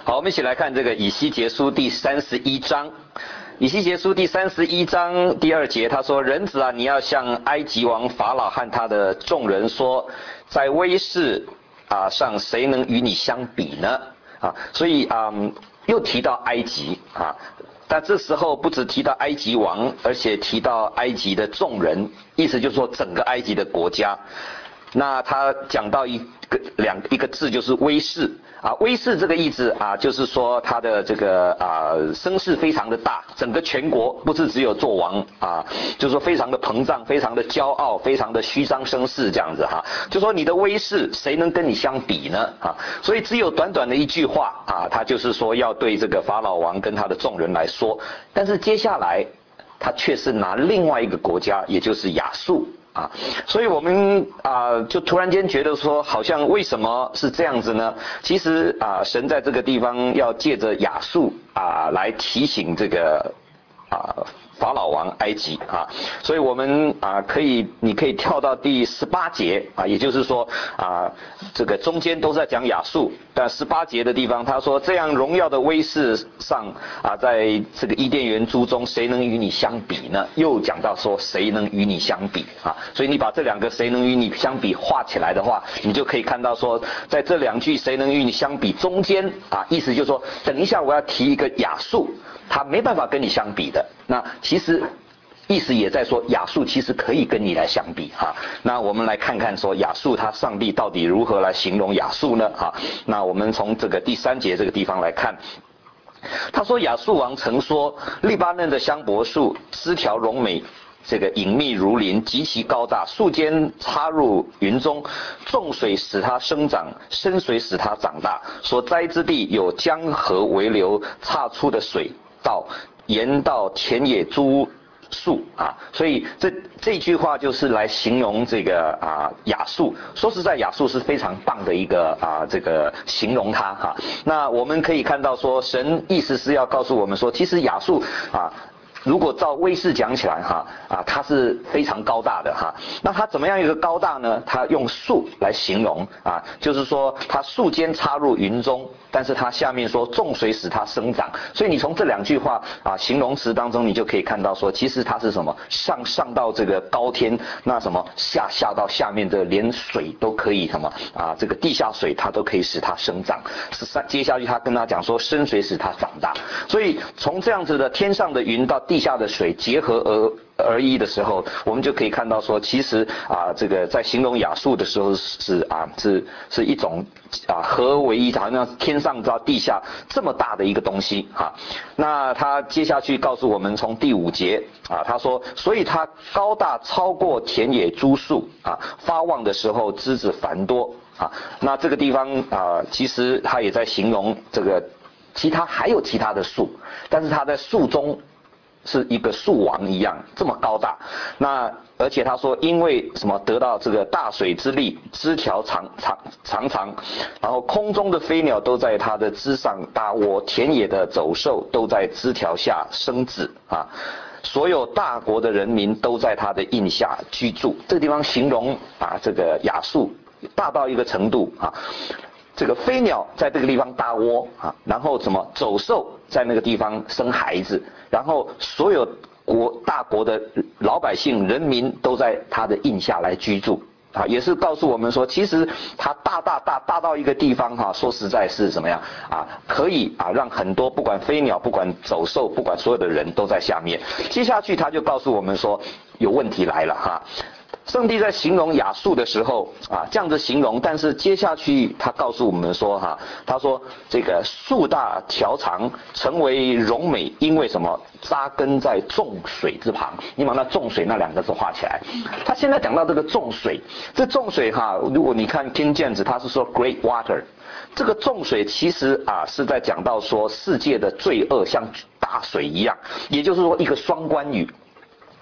好，我们一起来看这个以西结书第31章。以西结书第31章第2节，他说：“人子啊，你要向埃及王法老和他的众人说，在威势上谁能与你相比呢？”所以又提到埃及啊。但这时候不只提到埃及王，而且提到埃及的众人，意思就是说整个埃及的国家。那他讲到一个字，就是威势啊。威势这个意思啊，就是说他的这个声势非常的大，整个全国不是只有做王啊，就是说非常的膨胀，非常的骄傲，非常的虚张声势这样子哈。就说你的威势，谁能跟你相比呢？所以只有短短的一句话啊，他就是说要对这个法老王跟他的众人来说，但是接下来他却是拿另外一个国家，也就是亚述。所以我们就突然间觉得说，好像为什么是这样子呢？其实神在这个地方要借着亚述来提醒这个法老王埃及所以我们你可以跳到第18节也就是说这个中间都在讲亚述，但18节的地方他说，这样荣耀的威势上在这个伊甸园珠中，谁能与你相比呢？又讲到说谁能与你相比所以你把这两个谁能与你相比画起来的话，你就可以看到说，在这两句谁能与你相比中间意思就是说，等一下我要提一个亚述，他没办法跟你相比的。那其实意思也在说，亚述其实可以跟你来相比那我们来看看说，亚述他上帝到底如何来形容亚述呢那我们从这个第3节这个地方来看，他说亚述王曾说，利巴嫩的香柏树枝条荣美，这个隐秘如林，极其高大，树尖插入云中，众水使它生长，深水使它长大，所栽之地有江河为流，岔出的水沿到田野诸树所以这句话就是来形容这个亚述。说实在，亚述是非常棒的一个这个形容它那我们可以看到说，神意思是要告诉我们说，其实亚述如果照威势讲起来它是非常高大的那它怎么样一个高大呢？它用树来形容就是说它树尖插入云中，但是它下面说众水使它生长。所以你从这两句话形容词当中，你就可以看到说，其实它是什么上到这个高天，那什么下到下面的连水都可以什么这个地下水它都可以使它生长。接下去他跟他讲说，深水使它长大。所以从这样子的天上的云到地下的水结合而一的时候，我们就可以看到说，其实这个在形容亚述的时候是一种合为一，好像天上到地下这么大的一个东西那他接下去告诉我们，从第5节他说，所以他高大超过田野诸树发旺的时候枝子繁多那这个地方其实他也在形容这个还有其他的树，但是他在树中是一个树王一样这么高大。那而且他说，因为什么得到这个大水之力，枝条长，然后空中的飞鸟都在它的枝上搭窝，田野的走兽都在枝条下生子所有大国的人民都在它的荫下居住。这个地方形容这个亚述大到一个程度这个飞鸟在这个地方搭窝然后什么走兽在那个地方生孩子，然后所有大国的老百姓人民都在他的荫下来居住也是告诉我们说，其实它大到一个地方说实在是怎么样可以让很多不管飞鸟不管走兽不管所有的人都在下面。接下去他就告诉我们说，有问题来了上帝在形容亚述的时候这样子形容，但是接下去他告诉我们说他说这个树大条长，成为荣美，因为什么？扎根在众水之旁。你把那众水那2个字画起来。他现在讲到这个众水，这众水如果你看 King James 他是说 great water， 这个众水其实是在讲到说世界的罪恶像大水一样，也就是说一个双关语。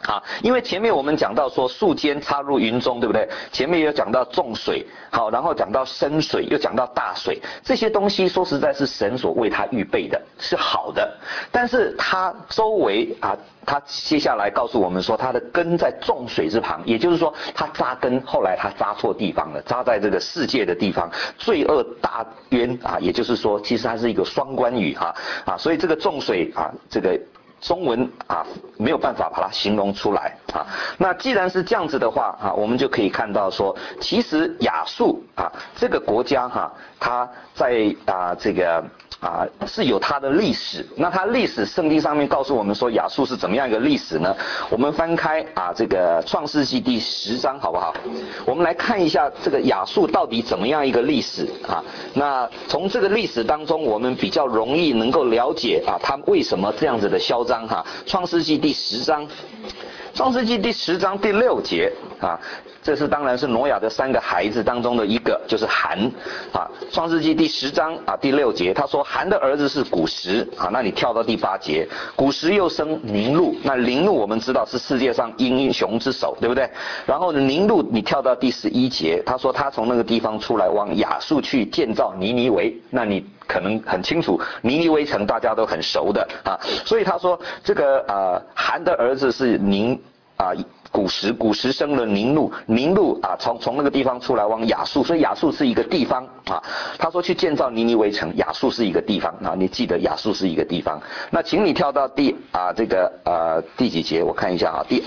啊，因为前面我们讲到说树间插入云中，对不对？前面有讲到众水，好，然后讲到深水，又讲到大水，这些东西说实在是神所为他预备的，是好的。但是他周围啊，他接下来告诉我们说，他的根在众水之旁，也就是说他扎根，后来他扎错地方了，扎在这个世界的地方，罪恶大渊啊，也就是说，其实它是一个双关语啊，所以这个众水啊，这个。中文啊没有办法把它形容出来啊。那既然是这样子的话啊，我们就可以看到说，其实亚述啊这个国家哈，它在这个是有它的历史。那它历史圣经上面告诉我们说亚述是怎么样一个历史呢？我们翻开这个创世纪第10章好不好？我们来看一下这个亚述到底怎么样一个历史啊。那从这个历史当中，我们比较容易能够了解它为什么这样子的嚣张哈。创世纪第10章，创世纪第10章第6节啊。这是当然是挪亚的3个孩子当中的一个，就是含啊。创世纪第10章第6节，他说含的儿子是古实啊。那你跳到第8节，古实又生宁录，那宁录我们知道是世界上英雄之首，对不对？然后宁录你跳到第11节，他说他从那个地方出来往亚述去建造尼尼微，那你可能很清楚，尼尼微城大家都很熟的啊。所以他说这个含的儿子是古实生了宁录，宁录从那个地方出来往亚述，所以亚述是一个地方啊。他说去建造尼尼微城，亚述是一个地方啊，你记得亚述是一个地方。那请你跳到第几节？我看一下第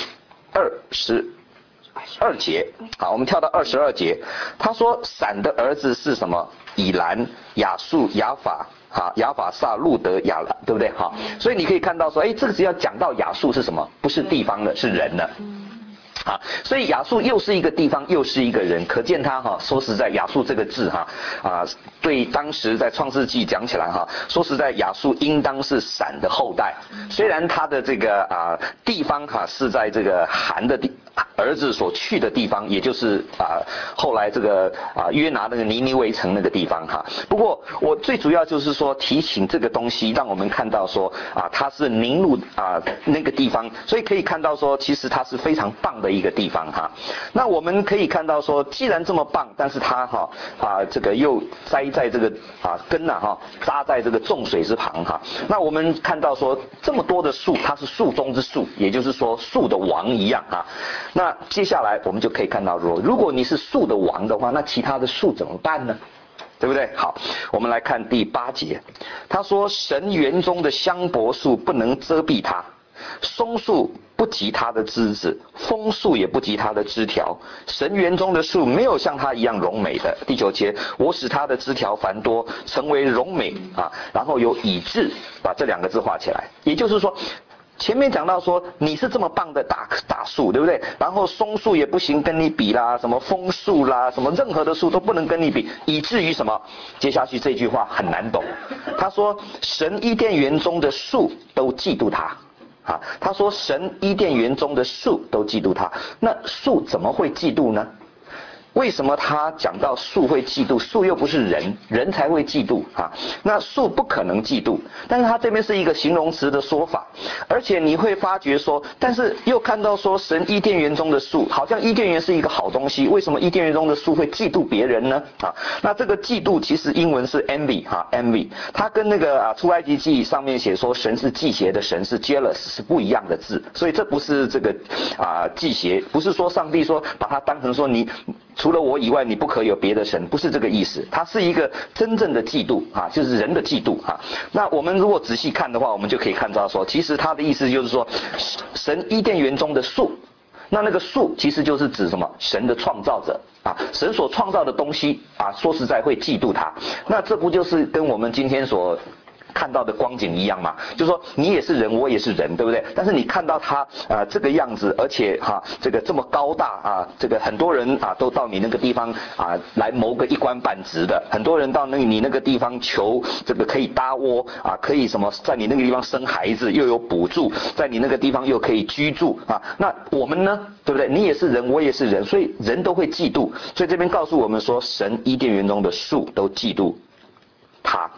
22节。好，我们跳到22节。他说闪的儿子是什么？以兰、亚述、亚法。亚法萨、路德、亚兰，对不对？好，所以你可以看到说，这个只要讲到亚述是什么？不是地方了，是人了。所以亚述又是一个地方，又是一个人，可见他说实在，亚述这个字对当时在创世纪讲起来说实在，亚述应当是闪的后代。虽然他的这个地方是在这个含的儿子所去的地方，也就是后来这个约拿那个尼尼微城那个地方不过我最主要就是说提醒这个东西，让我们看到说它是宁录那个地方，所以可以看到说其实它是非常棒的一个地方那我们可以看到说，既然这么棒，但是它这个又栽在这个根扎在这个众水之旁那我们看到说这么多的树，它是树中之树，也就是说树的王一样那接下来我们就可以看到说，如果你是树的王的话，那其他的树怎么办呢？对不对？好，我们来看第8节，他说神园中的香柏树不能遮蔽它，松树不及它的枝子，枫树也不及它的枝条。神园中的树没有像它一样荣美的。第9节，我使它的枝条繁多，成为荣美然后有以致，把这2个字画起来。也就是说，前面讲到说你是这么棒的大树，对不对？然后松树也不行跟你比啦，什么枫树啦，什么任何的树都不能跟你比，以至于什么？接下去这句话很难懂。他说神伊甸园中的树都嫉妒他。他说神伊甸园中的树都嫉妒他。那树怎么会嫉妒呢？为什么他讲到树会嫉妒？树又不是人，人才会嫉妒那树不可能嫉妒，但是他这边是一个形容词的说法，而且你会发觉说，但是又看到说神伊甸园中的树，好像伊甸园是一个好东西，为什么伊甸园中的树会嫉妒别人呢？那这个嫉妒其实英文是 envy它跟那个出埃及记上面写说神是忌邪的神是 jealous 是不一样的字，所以这不是这个忌邪，不是说上帝说把它当成说你除了我以外你不可有别的神，不是这个意思，它是一个真正的嫉妒就是人的嫉妒那我们如果仔细看的话，我们就可以看到说，其实它的意思就是说，神伊甸园中的树，那个树其实就是指什么？神的创造者神所创造的东西说实在会嫉妒它。那这不就是跟我们今天所看到的光景一样嘛，就是说你也是人，我也是人，对不对？但是你看到他这个样子，而且这个这么高大这个很多人都到你那个地方来谋个一官半职的，很多人到你那个地方求这个可以搭窝可以什么在你那个地方生孩子，又有补助，在你那个地方又可以居住那我们呢，对不对？你也是人，我也是人，所以人都会嫉妒。所以这边告诉我们说，神伊甸园中的树都嫉妒他这样子。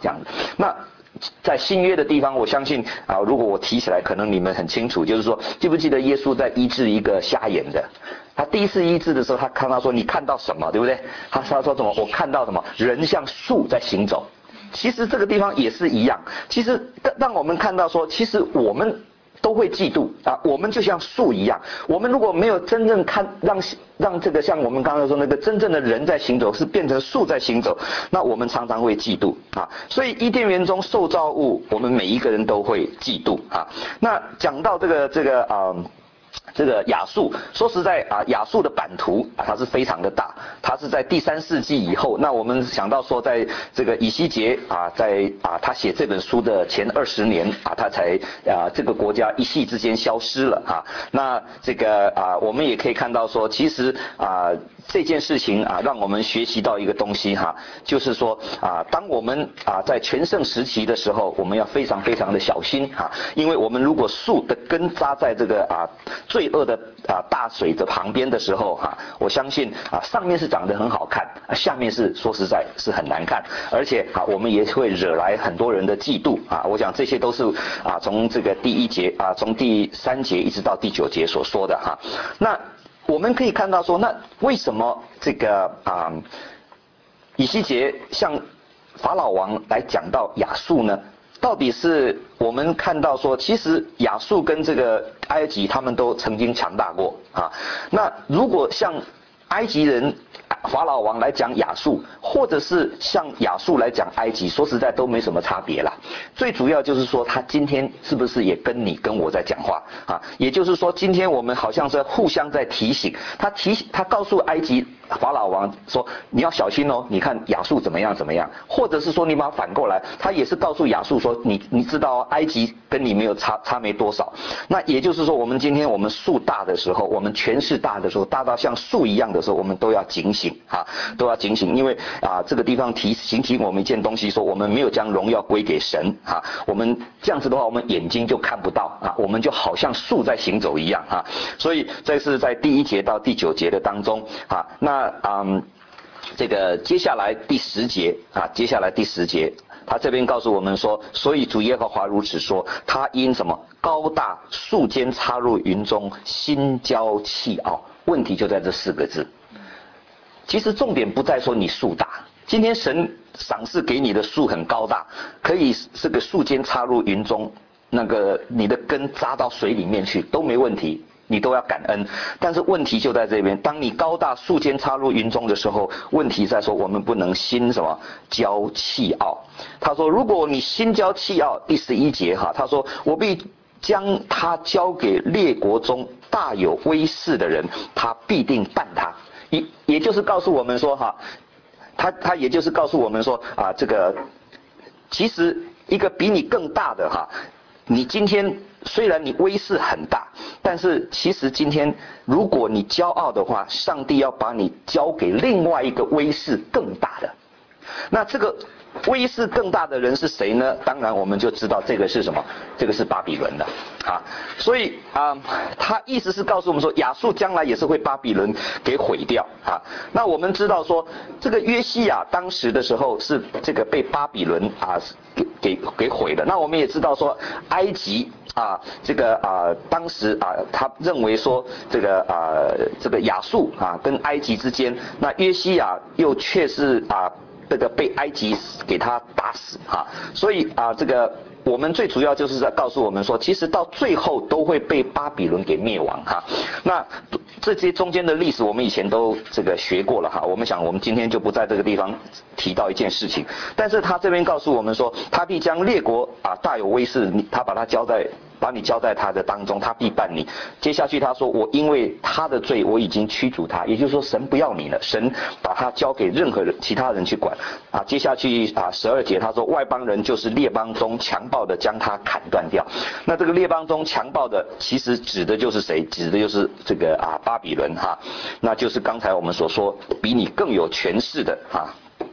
那在新约的地方，我相信啊，如果我提起来，可能你们很清楚，就是说，记不记得耶稣在医治一个瞎眼的？他第一次医治的时候，他看到说你看到什么，对不对？他说什么？我看到什么？人像树在行走。其实这个地方也是一样，其实让我们看到说，其实我们都会嫉妒啊，我们就像树一样，我们如果没有真正让这个像我们刚刚说那个真正的人在行走，是变成树在行走，那我们常常会嫉妒啊。所以伊甸园中受造物，我们每一个人都会嫉妒啊。那讲到这个亚述，说实在啊，亚述的版图啊，它是非常的大，它是在第3世纪以后。那我们想到说，在这个以西结啊，他写这本书的前20年啊，他才这个国家一夕之间消失了啊。那这个我们也可以看到说，其实这件事情让我们学习到一个东西哈，就是说当我们在全盛时期的时候，我们要非常非常的小心因为我们如果树的根扎在这个罪恶的大水的旁边的时候我相信上面是长得很好看，下面是说实在是很难看，而且我们也会惹来很多人的嫉妒我想这些都是从这个第1节从第3节一直到第9节所说的那我们可以看到说，那为什么这个以西结向法老王来讲到亚述呢？到底是我们看到说，其实亚述跟这个埃及他们都曾经强大过那如果像埃及人法老王来讲亚述，或者是像亚述来讲埃及，说实在都没什么差别啦。最主要就是说，他今天是不是也跟你跟我在讲话也就是说，今天我们好像是互相在提醒他告诉埃及法老王说，你要小心哦，你看亚述怎么样怎么样，或者是说你把它反过来，他也是告诉亚述说，你知道埃及跟你没有差没多少。那也就是说，我们今天我们树大的时候，我们权势大的时候，大到像树一样的时候，我们都要警醒都要警醒，因为这个地方提醒我们一件东西，说我们没有将荣耀归给神我们这样子的话，我们眼睛就看不到我们就好像树在行走一样所以这是在第1节到第9节的当中那这个接下来第10节他这边告诉我们说，所以主耶和华如此说，他因什么高大，树间插入云中，心骄气傲。问题就在这4个字。其实重点不在说你树大，今天神赏赐给你的树很高大，可以这个树间插入云中，那个你的根扎到水里面去都没问题，你都要感恩。但是问题就在这边，当你高大树间插入云中的时候，问题在说我们不能心什么骄气傲。他说如果你心骄气傲，第11节他说我必将他交给列国中大有威势的人，他必定办他。也就是告诉我们说他也就是告诉我们说这个其实一个比你更大的你今天虽然你威势很大，但是其实今天如果你骄傲的话，上帝要把你交给另外一个威势更大的。那这个威势更大的人是谁呢？当然我们就知道这个是什么，这个是巴比伦的所以他意思是告诉我们说，亚述将来也是会巴比伦给毁掉那我们知道说，这个约西亚当时的时候是这个被巴比伦给毁了。那我们也知道说，埃及这个当时他认为说这个亚述跟埃及之间，那约西亚又却是这个被埃及给他打死所以这个我们最主要就是在告诉我们说，其实到最后都会被巴比伦给灭亡那这些中间的历史我们以前都这个学过了我们想我们今天就不在这个地方提到一件事情，但是他这边告诉我们说，他必将列国大有威势，他把你交在他的当中，他必办你。接下去他说，我因为他的罪我已经驱逐他，也就是说神不要你了，神把他交给任何人其他人去管接下去12节他说，外邦人就是列邦中强暴的将他砍断掉。那这个列邦中强暴的其实指的就是谁？指的就是这个巴比伦那就是刚才我们所说比你更有权势的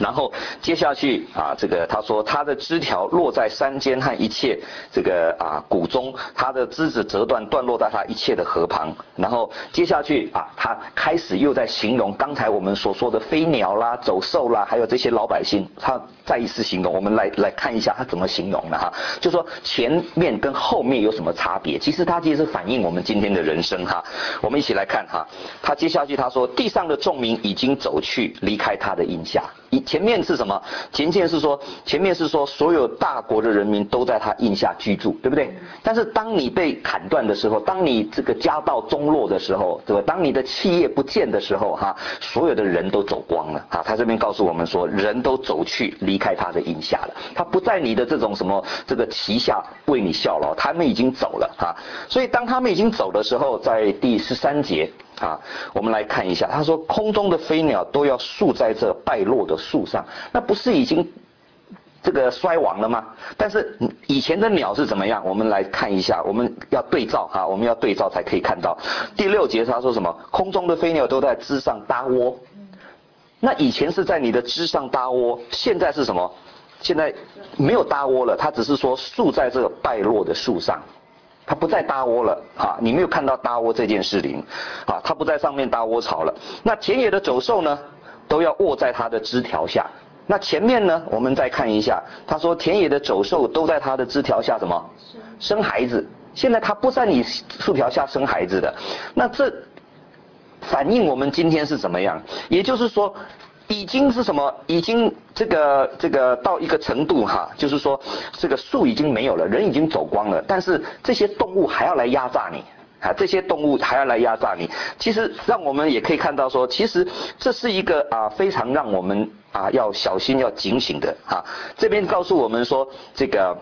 然后接下去啊，这个他说他的枝条落在山间和一切这个谷中，他的枝子折断落在他一切的河旁。然后接下去啊，他开始又在形容刚才我们所说的飞鸟啦、走兽啦，还有这些老百姓，他再一次形容。我们来看一下他怎么形容的哈，就说前面跟后面有什么差别？其实他其实反映我们今天的人生哈。我们一起来看哈，他接下去他说地上的众民已经走去，离开他的印下。前面是什么？前面是说所有大国的人民都在他印下居住，对不对？但是当你被砍断的时候，当你这个家道中落的时候，对吧？当你的企业不见的时候，哈，所有的人都走光了啊！他这边告诉我们说，人都走去离开他的印下了，他不在你的这种什么这个旗下为你效劳，他们已经走了啊！所以当他们已经走的时候，在第13节。啊，我们来看一下，他说空中的飞鸟都要宿在这败落的树上，那不是已经这个衰亡了吗？但是以前的鸟是怎么样？我们来看一下，我们要对照哈，我们要对照才可以看到。第6节他说什么？空中的飞鸟都在枝上搭窝。那以前是在你的枝上搭窝，现在是什么？现在没有搭窝了，他只是说宿在这个败落的树上。它不再搭窝了啊！你没有看到搭窝这件事情啊，它不在上面搭窝巢了。那田野的走兽呢，都要卧在它的枝条下。那前面呢，我们再看一下，他说田野的走兽都在它的枝条下什么？生孩子。现在它不在你树条下生孩子的，那这反映我们今天是怎么样？也就是说。已经是什么？已经这个到一个程度哈，就是说这个树已经没有了，人已经走光了，但是这些动物还要来压榨你啊！这些动物还要来压榨你。其实让我们也可以看到说，其实这是一个非常让我们要小心要警醒的啊。这边告诉我们说，这个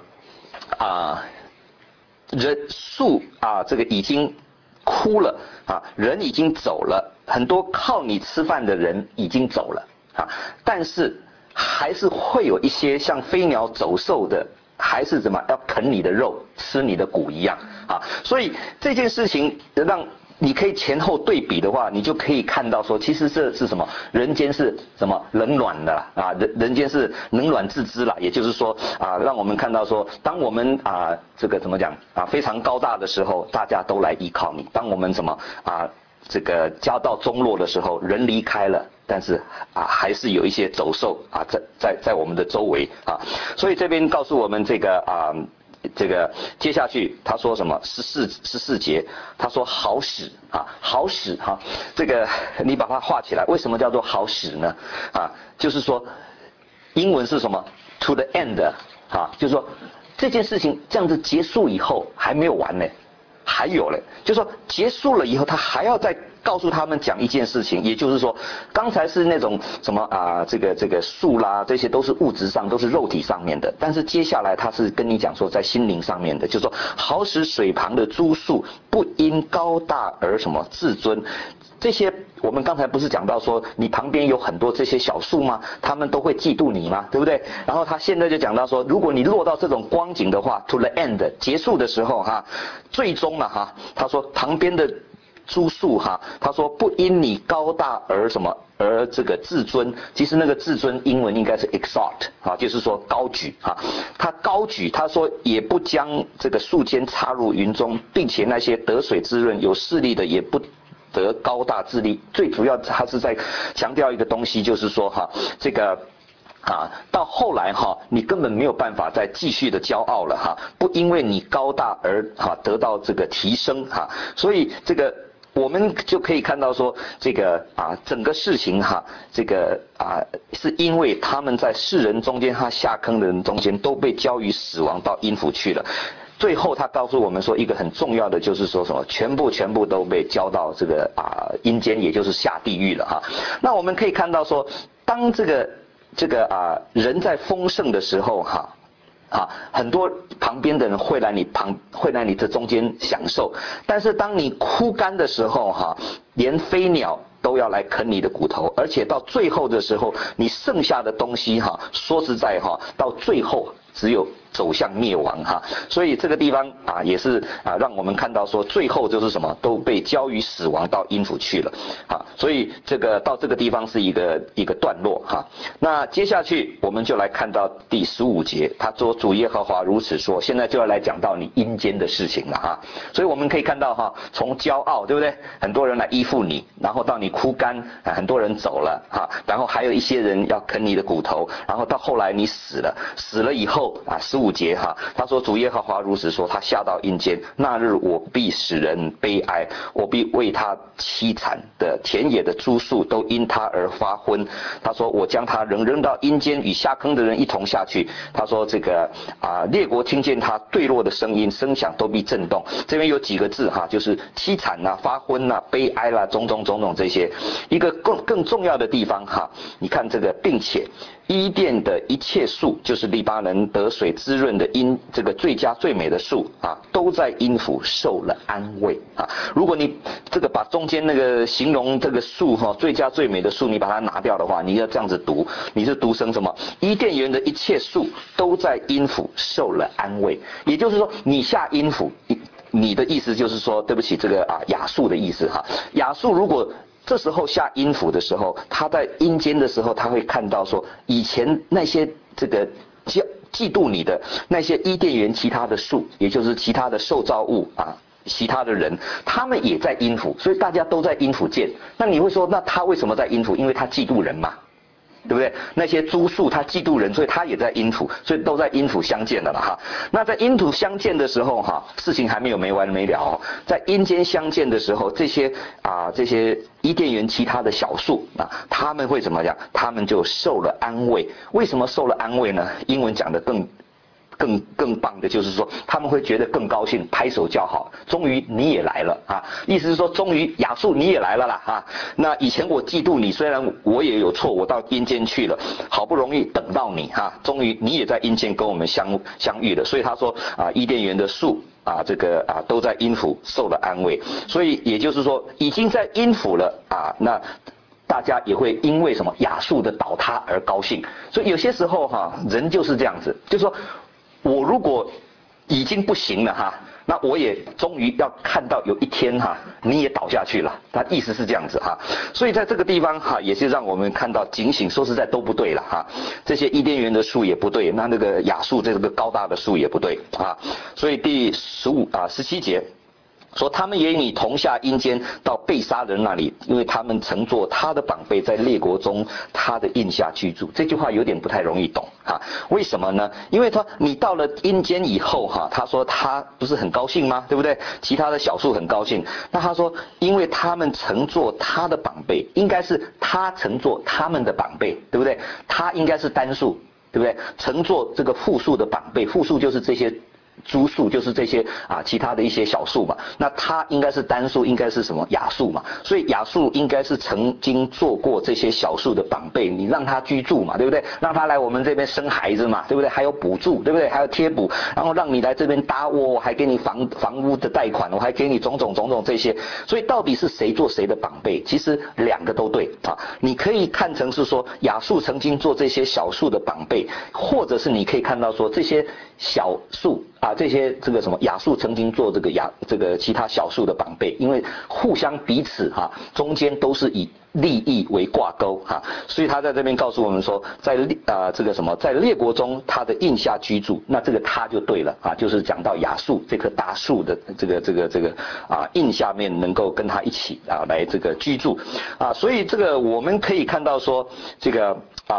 人树这个已经枯了啊，人已经走了，很多靠你吃饭的人已经走了。但是还是会有一些像飞鸟走兽的，还是怎么要啃你的肉、吃你的骨一样啊！所以这件事情让你可以前后对比的话，你就可以看到说，其实这是什么？人间是什么冷暖的啦人间是冷暖自知啦。也就是说让我们看到说，当我们这个怎么讲非常高大的时候，大家都来依靠你；当我们什么这个家道中落的时候，人离开了。但是还是有一些走兽在我们的周围所以这边告诉我们这个接下去他说什么14节，他说好使好使这个你把它画起来，为什么叫做好使呢？就是说英文是什么 to the end 就是说这件事情这样子结束以后还没有完呢，还有嘞，就是说结束了以后他还要再告诉他们讲一件事情，也就是说，刚才是那种什么这个树啦，这些都是物质上，都是肉体上面的。但是接下来他是跟你讲说，在心灵上面的，就是说，好使水旁的诸树不因高大而什么自尊。这些我们刚才不是讲到说，你旁边有很多这些小树吗？他们都会嫉妒你吗？对不对？然后他现在就讲到说，如果你落到这种光景的话 ，to the end 结束的时候最终他说旁边的。诸树他说不因你高大而什么而这个自尊，其实那个自尊英文应该是 exalt 就是说高举他高举，他说也不将这个树尖插入云中，并且那些得水滋润有势力的也不得高大自立。最主要他是在强调一个东西，就是说这个到后来你根本没有办法再继续的骄傲了不因为你高大而得到这个提升所以这个我们就可以看到说，这个整个事情这个是因为他们在世人中间下坑的人中间都被交于死亡到阴府去了。最后他告诉我们说，一个很重要的就是说什么，全部都被交到这个阴间，也就是下地狱了那我们可以看到说，当这个人在丰盛的时候很多旁边的人会来你这中间享受，但是当你枯干的时候连飞鸟都要来啃你的骨头，而且到最后的时候，你剩下的东西说实在到最后只走向灭亡哈。所以这个地方啊也是啊让我们看到说最后就是什么都被交于死亡到阴府去了啊。所以这个到这个地方是一个段落哈。那接下去我们就来看到第15节，他说主耶和华如此说，现在就要来讲到你阴间的事情了哈。所以我们可以看到哈，从骄傲对不对，很多人来依附你，然后到你枯干，很多人走了哈，然后还有一些人要啃你的骨头，然后到后来你死了，死了以后啊15节哈，他说主耶和华如此说，他下到阴间，那日我必使人悲哀，我必为他凄惨的，田野的诸树都因他而发昏。他说我将他扔到阴间，与下坑的人一同下去。他说这个列国听见他坠落的声音，声响都必震动。这边有几个字哈，就是凄惨啦、发昏啦、悲哀啦，种种这些。一个更重要的地方哈，你看这个，并且伊甸的一切树，就是黎巴嫩得水滋润的这个最佳最美的树啊，都在阴府受了安慰啊。如果你这个把中间那个形容这个树哈，最佳最美的树，你把它拿掉的话，你要这样子读，你是读成什么？伊甸园的一切树都在阴府受了安慰。也就是说，你下阴府，你的意思就是说，对不起，这个亚述的意思哈。亚述如果这时候下阴府的时候，他在阴间的时候，他会看到说，以前那些这个嫉妒你的那些伊甸园其他的树，也就是其他的受造物啊，其他的人，他们也在阴府，所以大家都在阴府见。那你会说，那他为什么在阴府？因为他嫉妒人嘛。对不对？那些诸树他嫉妒人，所以他也在阴府，所以都在阴府相见的了哈。那在阴府相见的时候哈，事情还没有没完没了哦。在阴间相见的时候，这些伊甸园其他的小树啊，他们会怎么样？他们就受了安慰。为什么受了安慰呢？英文讲的更棒的就是说，他们会觉得更高兴，拍手叫好，终于你也来了啊！意思是说，终于亚述你也来了啦啊！那以前我嫉妒你，虽然我也有错，我到阴间去了，好不容易等到你哈，终于你也在阴间跟我们相遇了。所以他说伊甸园的树这个都在阴府受了安慰。所以也就是说，已经在阴府了那大家也会因为什么亚述的倒塌而高兴。所以有些时候人就是这样子，就是说。我如果已经不行了哈，那我也终于要看到有一天你也倒下去了。他意思是这样子哈，所以在这个地方也是让我们看到警醒，说实在都不对了哈。这些伊甸园的树也不对，那个亚述这个高大的树也不对啊。所以第17节。说他们也与你同下阴间到被杀人那里，因为他们曾做他的绑匪，在列国中他的印下居住。这句话有点不太容易懂为什么呢？因为你到了阴间以后他说他不是很高兴吗？对不对？其他的小树很高兴。那他说，因为他们曾做他的绑匪，应该是他曾做他们的绑匪，对不对？他应该是单数，对不对？曾做这个复数的绑匪，复数就是这些。株树就是这些其他的一些小树嘛，那它应该是单数，应该是什么亚树嘛，所以亚树应该是曾经做过这些小树的绑匪，你让他居住嘛，对不对？让他来我们这边生孩子嘛，对不对？还有补助，对不对？还有贴补，然后让你来这边搭窝，我还给你房屋的贷款，我还给你种种这些，所以到底是谁做谁的绑匪？其实两个都对你可以看成是说亚树曾经做这些小树的绑匪，或者是你可以看到说这些小树这些这个什么亚述曾经做这个其他小树的绑匪，因为互相彼此中间都是以利益为挂钩所以他在这边告诉我们说，在这个什么在列国中他的印下居住，那这个他就对了就是讲到亚述这棵大树的这个印下面能够跟他一起来这个居住所以这个我们可以看到说这个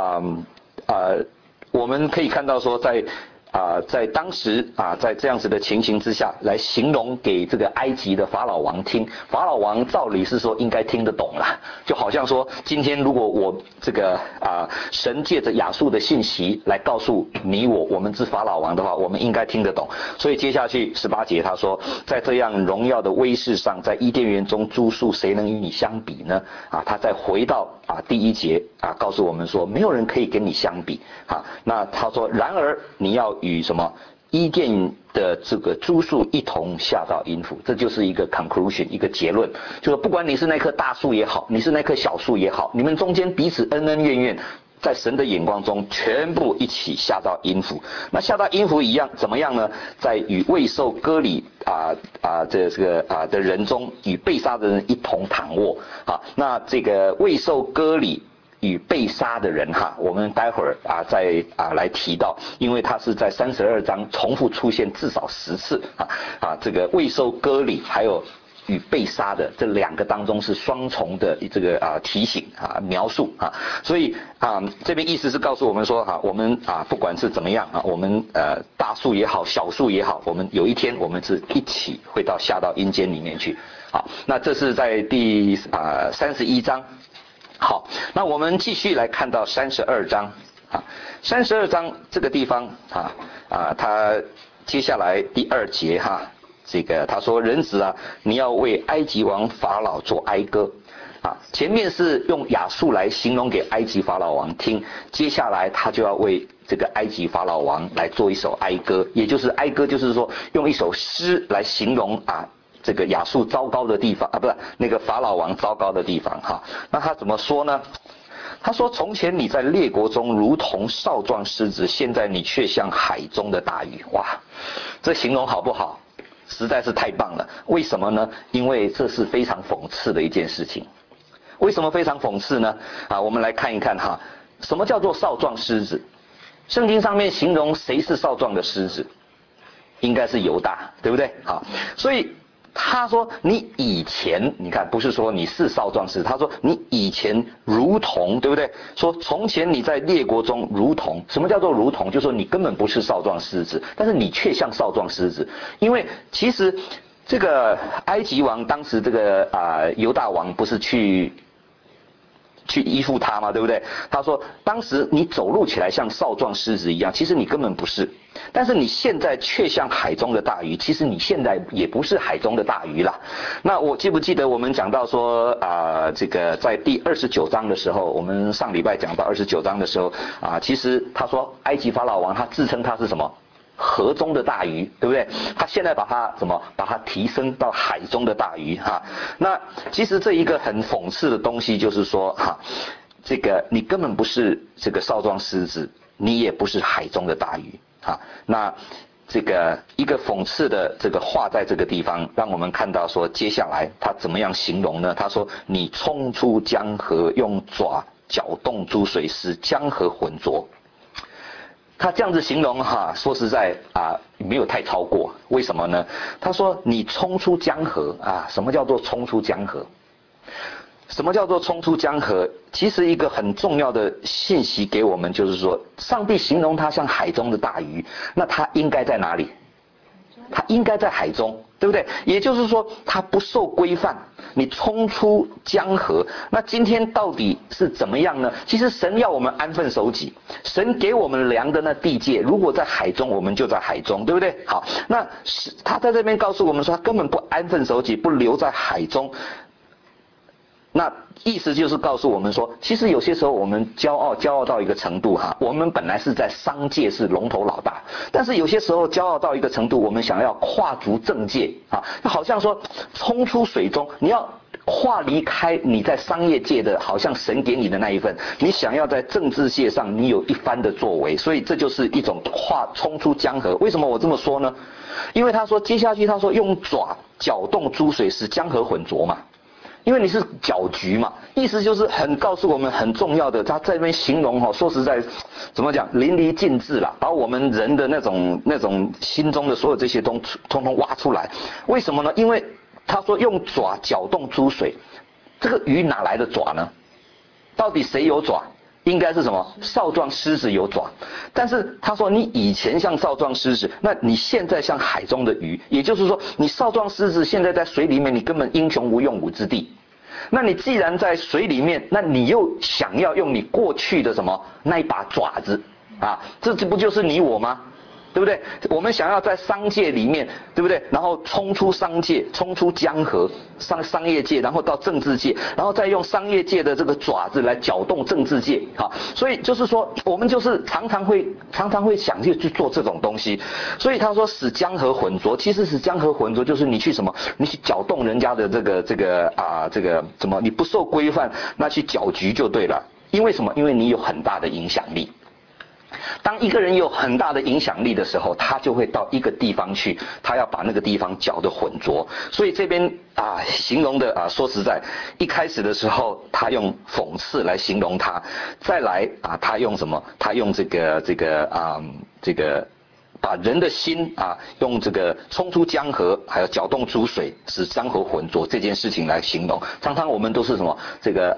我们可以看到说在当时在这样子的情形之下，来形容给这个埃及的法老王听，法老王照理是说应该听得懂啦，就好像说今天如果我这个神借着亚述的信息来告诉你我们之法老王的话，我们应该听得懂。所以接下去18节他说，在这样荣耀的威势上，在伊甸园中诸树谁能与你相比呢？他再回到第1节告诉我们说，没有人可以跟你相比那他说，然而你要与什么伊甸的这个诸树一同下到阴府，这就是一个 conclusion， 一个结论，就是不管你是那棵大树也好，你是那棵小树也好，你们中间彼此恩恩怨怨， 在神的眼光中全部一起下到阴府。那下到阴府一样怎么样呢？在与未受割礼的人中，与被杀的人一同躺卧啊。那这个未受割礼与被杀的人哈，我们待会儿再来提到，因为他是在32章重复出现至少10次这个未受割礼还有与被杀的这2个当中是双重的这个提醒描述所以这边意思是告诉我们说我们不管是怎么样我们大数也好小数也好，我们有一天我们是一起会下到阴间里面去。好，那这是在第31章。好，那我们继续来看到32章32章这个地方他接下来第2节这个他说人子你要为埃及王法老做哀歌前面是用亚述来形容给埃及法老王听，接下来他就要为这个埃及法老王来做一首哀歌，也就是哀歌就是说用一首诗来形容这个亚述糟糕的地方不是那个法老王糟糕的地方那他怎么说呢？他说从前你在列国中如同少壮狮子，现在你却像海中的大鱼。哇，这形容好不好？实在是太棒了。为什么呢？因为这是非常讽刺的一件事情。为什么非常讽刺呢？我们来看一看什么叫做少壮狮子？圣经上面形容谁是少壮的狮子？应该是犹大，对不对？所以他说你以前，你看不是说你是少壮狮子，他说你以前如同，对不对？说从前你在列国中如同，什么叫做如同？就是说你根本不是少壮狮子，但是你却像少壮狮子。因为其实这个埃及王当时这个犹大王不是去依附他嘛，对不对？他说当时你走路起来像少壮狮子一样，其实你根本不是，但是你现在却像海中的大鱼，其实你现在也不是海中的大鱼啦。那我记不记得我们讲到说这个在第29章的时候，我们上礼拜讲到29章的时候其实他说埃及法老王他自称他是什么？河中的大鱼，对不对？他现在把它提升到海中的大鱼那其实这一个很讽刺的东西就是说这个你根本不是这个少壮狮子，你也不是海中的大鱼那这个一个讽刺的这个话在这个地方让我们看到说接下来他怎么样形容呢？他说你冲出江河，用爪搅动诸水，使江河浑浊。他这样子形容说实在没有太超过。为什么呢？他说你冲出江河什么叫做冲出江河？什么叫做冲出江河？其实一个很重要的信息给我们就是说，上帝形容他像海中的大鱼，那他应该在哪里？他应该在海中，对不对？也就是说他不受规范，你冲出江河。那今天到底是怎么样呢？其实神要我们安分守己，神给我们量的那地界，如果在海中我们就在海中，对不对？好，那他在这边告诉我们说他根本不安分守己，不留在海中。那意思就是告诉我们说，其实有些时候我们骄傲到一个程度我们本来是在商界是龙头老大，但是有些时候骄傲到一个程度，我们想要跨足政界好像说冲出水中，你要跨离开你在商业界的好像神给你的那一份，你想要在政治界上你有一番的作为，所以这就是一种冲出江河。为什么我这么说呢？因为他说接下去他说用爪搅动诸水，使江河浑浊嘛。因为你是搅局嘛，意思就是很告诉我们很重要的，他在那边形容说实在怎么讲淋漓尽致啦，把我们人的那种心中的所有这些通通挖出来。为什么呢？因为他说用爪搅动诸水，这个鱼哪来的爪呢？到底谁有爪？应该是什么？少壮狮子有爪。但是他说你以前像少壮狮子，那你现在像海中的鱼，也就是说你少壮狮子现在在水里面你根本英雄无用武之地。那你既然在水里面，那你又想要用你过去的什么那一把爪子这不就是你我吗？对不对？我们想要在商界里面，对不对？然后冲出商界，冲出江河，商业界，然后到政治界，然后再用商业界的这个爪子来搅动政治界所以就是说我们就是常常会想去做这种东西。所以他说使江河浑浊，其实使江河浑浊就是你去什么？你去搅动人家的这个怎么你不受规范，那去搅局就对了。 因为什么？因为你有很大的影响力。当一个人有很大的影响力的时候，他就会到一个地方去，他要把那个地方搅得浑浊。所以这边形容的说实在，一开始的时候他用讽刺来形容他，再来他用什么？他用这个把人的心用这个冲出江河，还有搅动出水，使江河浑浊这件事情来形容。常常我们都是什么？这个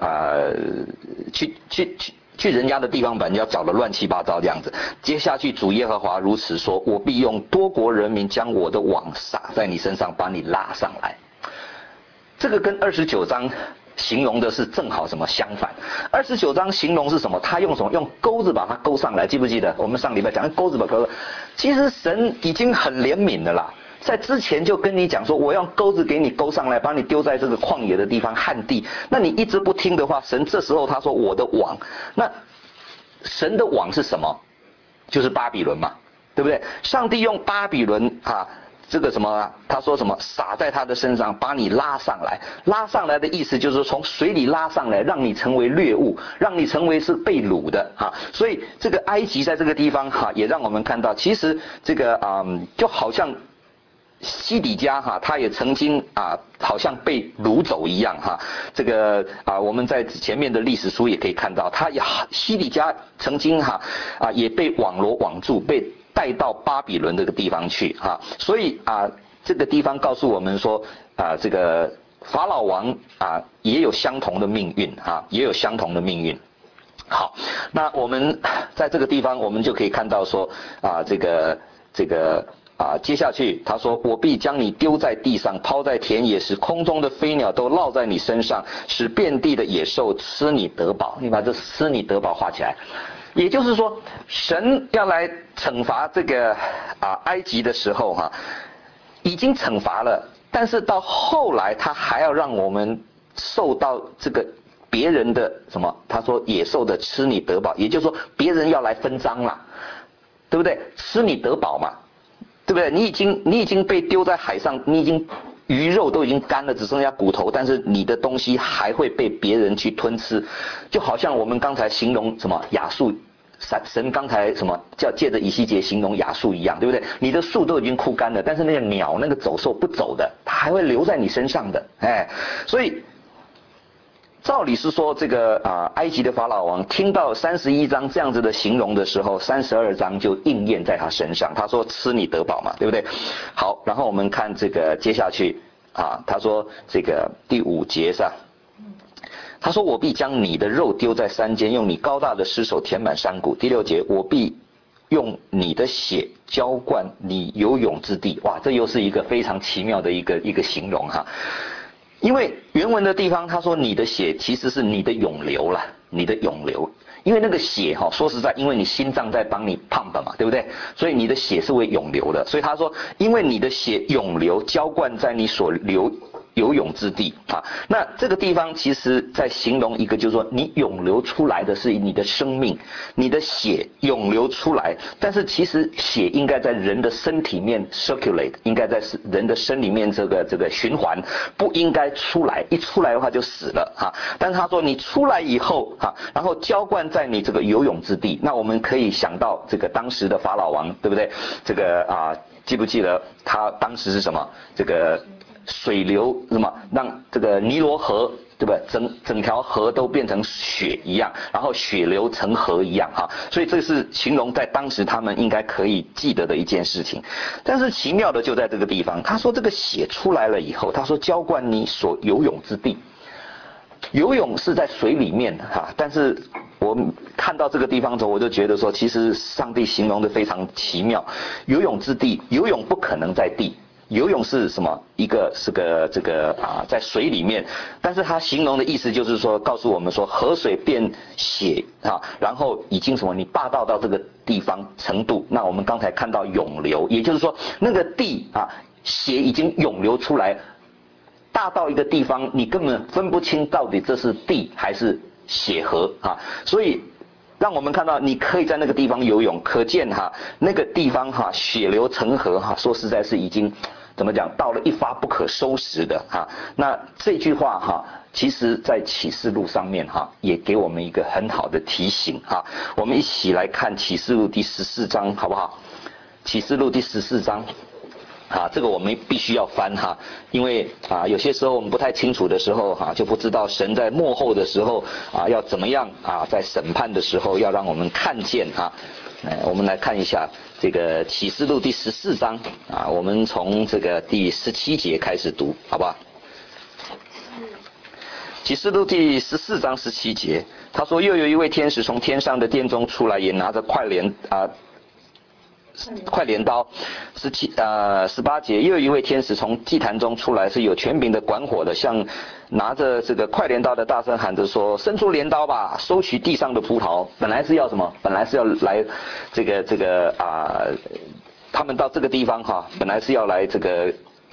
去人家的地方把人家搅得乱七八糟这样子。接下去主耶和华如此说：我必用多国人民将我的网撒在你身上，把你拉上来。这个跟29章形容的是正好什么相反。29章形容是什么？他用什么？用钩子把它勾上来，记不记得？我们上礼拜讲钩子把钩。其实神已经很怜悯的啦，在之前就跟你讲说，我用钩子给你勾上来，把你丢在这个旷野的地方旱地。那你一直不听的话，神这时候他说我的网，那神的网是什么？就是巴比伦嘛，对不对？上帝用巴比伦这个什么，他说什么撒在他的身上，把你拉上来。拉上来的意思就是从水里拉上来，让你成为掠物，让你成为是被掳的所以这个埃及在这个地方也让我们看到，其实这个就好像西底家他也曾经好像被掳走一样这个我们在前面的历史书也可以看到，西底家曾经也被网罗网住，被带到巴比伦这个地方去所以这个地方告诉我们说这个法老王也有相同的命运也有相同的命运。好，那我们在这个地方我们就可以看到说这个接下去他说，我必将你丢在地上，抛在田野，使空中的飞鸟都落在你身上，使遍地的野兽吃你得饱。你把这吃你得饱画起来。也就是说，神要来惩罚这个埃及的时候已经惩罚了，但是到后来他还要让我们受到这个别人的什么？他说野兽的吃你得饱，也就是说别人要来分赃了，对不对？吃你得饱嘛，对不对？你已经被丢在海上，你已经鱼肉都已经干了，只剩下骨头，但是你的东西还会被别人去吞吃，就好像我们刚才形容什么亚述，神刚才什么叫借着以西结形容亚述一样，对不对？你的树都已经枯干了，但是那个鸟那个走兽不走的，它还会留在你身上的，所以照理是说，这个埃及的法老王听到31章这样子的形容的时候，32章就应验在他身上。他说吃你得饱嘛，对不对？好，然后我们看这个接下去他说这个第5节上，他说我必将你的肉丢在山间，用你高大的尸首填满山谷。第6节，我必用你的血浇灌你游泳之地。哇，这又是一个非常奇妙的一个形容因为原文的地方他说你的血其实是你的涌流了，你的涌流。因为那个血说实在，因为你心脏在帮你 pump 嘛，对不对？所以你的血是会涌流的。所以他说因为你的血涌流，浇灌在你所游泳之地那这个地方其实在形容一个，就是说你涌流出来的是你的生命，你的血涌流出来，但是其实血应该在人的身体面 circulate， 应该在人的身里面这个循环，不应该出来，一出来的话就死了但是他说你出来以后然后浇灌在你这个游泳之地。那我们可以想到这个当时的法老王，对不对？这个记不记得他当时是什么？这个水流什么让这个尼罗河，对不对？整条河都变成血一样，然后血流成河一样所以这是形容在当时他们应该可以记得的一件事情。但是奇妙的就在这个地方，他说这个血出来了以后，他说浇灌你所游泳之地。游泳是在水里面但是我看到这个地方之后，我就觉得说，其实上帝形容的非常奇妙。游泳之地，游泳不可能在地。游泳是什么？一个是个这个在水里面，但是它形容的意思就是说，告诉我们说河水变血然后已经什么，你霸道到这个地方程度。那我们刚才看到涌流，也就是说那个地血已经涌流出来，大到一个地方你根本分不清到底这是地还是血河所以让我们看到你可以在那个地方游泳，可见那个地方血流成河说实在是已经怎么讲，到了一发不可收拾的那这句话其实在启示录上面哈，也给我们一个很好的提醒哈。我们一起来看启示录第14章好不好？启示录第14章。这个我们必须要翻哈，因为有些时候我们不太清楚的时候就不知道神在末后的时候要怎么样在审判的时候要让我们看见我们来看一下这个启示录第14章我们从这个第17节开始读，好不好？启示录第14章17节，他说又有一位天使从天上的殿中出来，也拿着快镰刀，18节，又有一位天使从祭坛中出来，是有权柄的管火的，像拿着这个快镰刀的大声喊着说：伸出镰刀吧，收取地上的葡萄。本来是要什么？本来是要来他们到这个地方本来是要来这个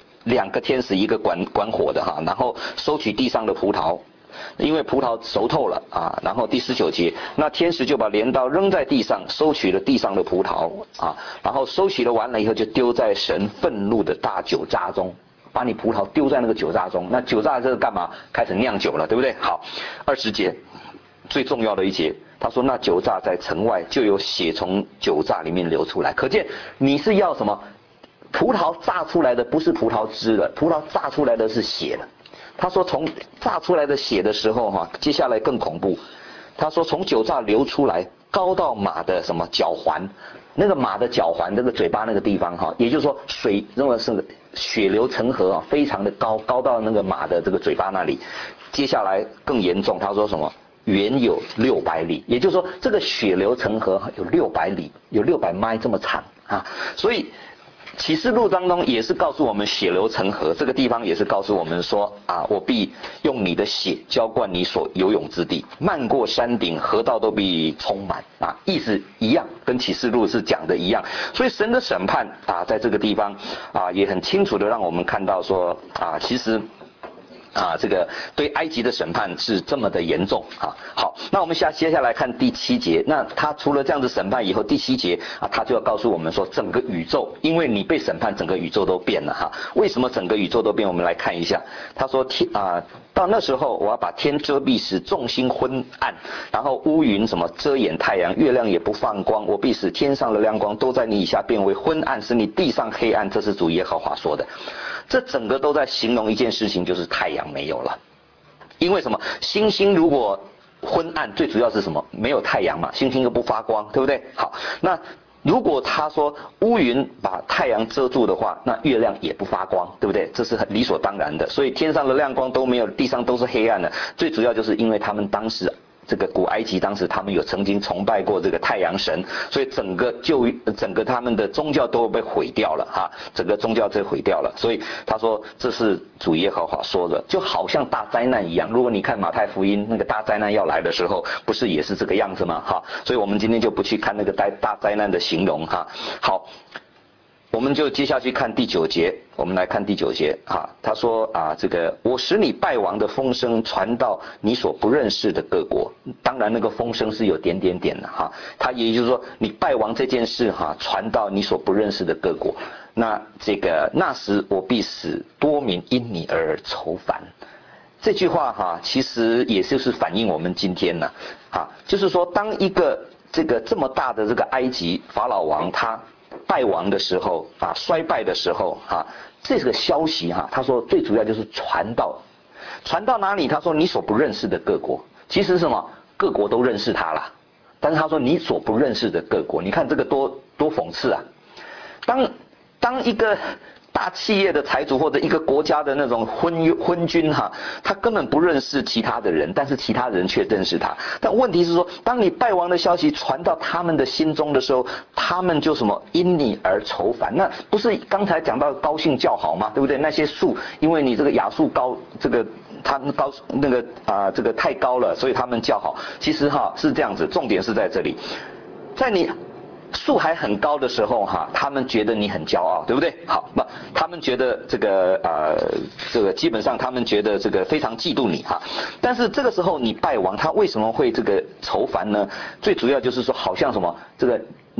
2个天使，一个管火的然后收取地上的葡萄。因为葡萄熟透了然后第19节，那天使就把镰刀扔在地上，收取了地上的葡萄然后收取了完了以后，就丢在神愤怒的大酒榨中，把你葡萄丢在那个酒榨中。那酒榨这是干嘛？开始酿酒了，对不对？好，20节最重要的一节，他说那酒榨在城外，就有血从酒榨里面流出来。可见你是要什么？葡萄榨出来的不是葡萄汁了，葡萄榨出来的是血了。他说从榨出来的血的时候接下来更恐怖。他说从酒榨流出来，高到马的什么脚环，那个马的脚环这个嘴巴那个地方也就是说水认为是血流成河非常的高，高到那个马的这个嘴巴那里。接下来更严重，他说什么？远有600里，也就是说这个血流成河有600里，有600迈这么长所以启示录当中也是告诉我们血流成河，这个地方也是告诉我们说我必用你的血浇灌你所游泳之地，漫过山顶，河道都必充满意思一样，跟启示录是讲的一样。所以神的审判在这个地方也很清楚的让我们看到说其实这个对埃及的审判是这么的严重好，那我们接下来看第7节。那他除了这样子审判以后，第7节他就要告诉我们说，整个宇宙，因为你被审判，整个宇宙都变了为什么整个宇宙都变？我们来看一下。他说到那时候，我要把天遮蔽，使众星昏暗，然后乌云什么遮掩太阳，月亮也不放光，我必使天上的亮光都在你以下变为昏暗，使你地上黑暗。这是主耶和华说的。这整个都在形容一件事情，就是太阳没有了。因为什么？星星如果昏暗，最主要是什么？没有太阳嘛，星星又不发光，对不对？好，那如果他说乌云把太阳遮住的话，那月亮也不发光，对不对？这是很理所当然的。所以天上的亮光都没有，地上都是黑暗的。最主要就是因为他们当时这个古埃及当时他们有曾经崇拜过这个太阳神，所以整个他们的宗教都被毁掉了整个宗教都毁掉了。所以他说这是主耶和华说的，就好像大灾难一样。如果你看马太福音，那个大灾难要来的时候，不是也是这个样子吗？所以我们今天就不去看那个大灾难的形容好，我们就接下去看第9节。我们来看第9节他说这个我使你败亡的风声传到你所不认识的各国。当然那个风声是有点的他也就是说你败亡这件事传到你所不认识的各国。那时我必使多民因你而愁烦。这句话其实也就是反映我们今天呢就是说当一个这么大的这个埃及法老王他败亡的时候衰败的时候这个消息他说最主要就是传到哪里？他说你所不认识的各国。其实什么？各国都认识他了，但是他说你所不认识的各国。你看这个多讽刺当一个大企业的财主或者一个国家的那种昏君他根本不认识其他的人，但是其他人却认识他。但问题是说，当你败亡的消息传到他们的心中的时候，他们就什么因你而愁烦。那不是刚才讲到高兴叫好吗？对不对？那些树因为你这个雅树高他们高那个这个太高了，所以他们叫好。其实是这样子，重点是在这里，在你树还很高的时候他们觉得你很骄傲，对不对？好，他们觉得这个基本上他们觉得这个非常嫉妒你但是这个时候你败亡，他为什么会这个愁烦呢？最主要就是说好像什么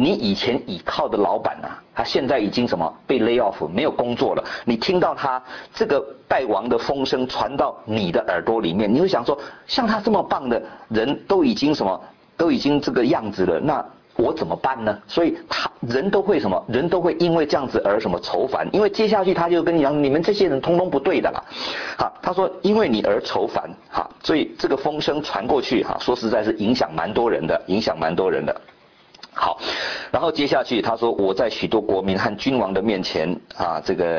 你以前倚靠的老板啊，他现在已经什么被 lay off 没有工作了，你听到他这个败亡的风声传到你的耳朵里面，你会想说，像他这么棒的人都已经什么，都已经这个样子了，那我怎么办呢？所以人都会什么？人都会因为这样子而什么愁烦？因为接下去他就跟你讲，你们这些人通通不对的啦。好，他说因为你而愁烦，哈，所以这个风声传过去，哈，说实在是影响蛮多人的，影响蛮多人的。好，然后接下去他说，我在许多国民和君王的面前啊，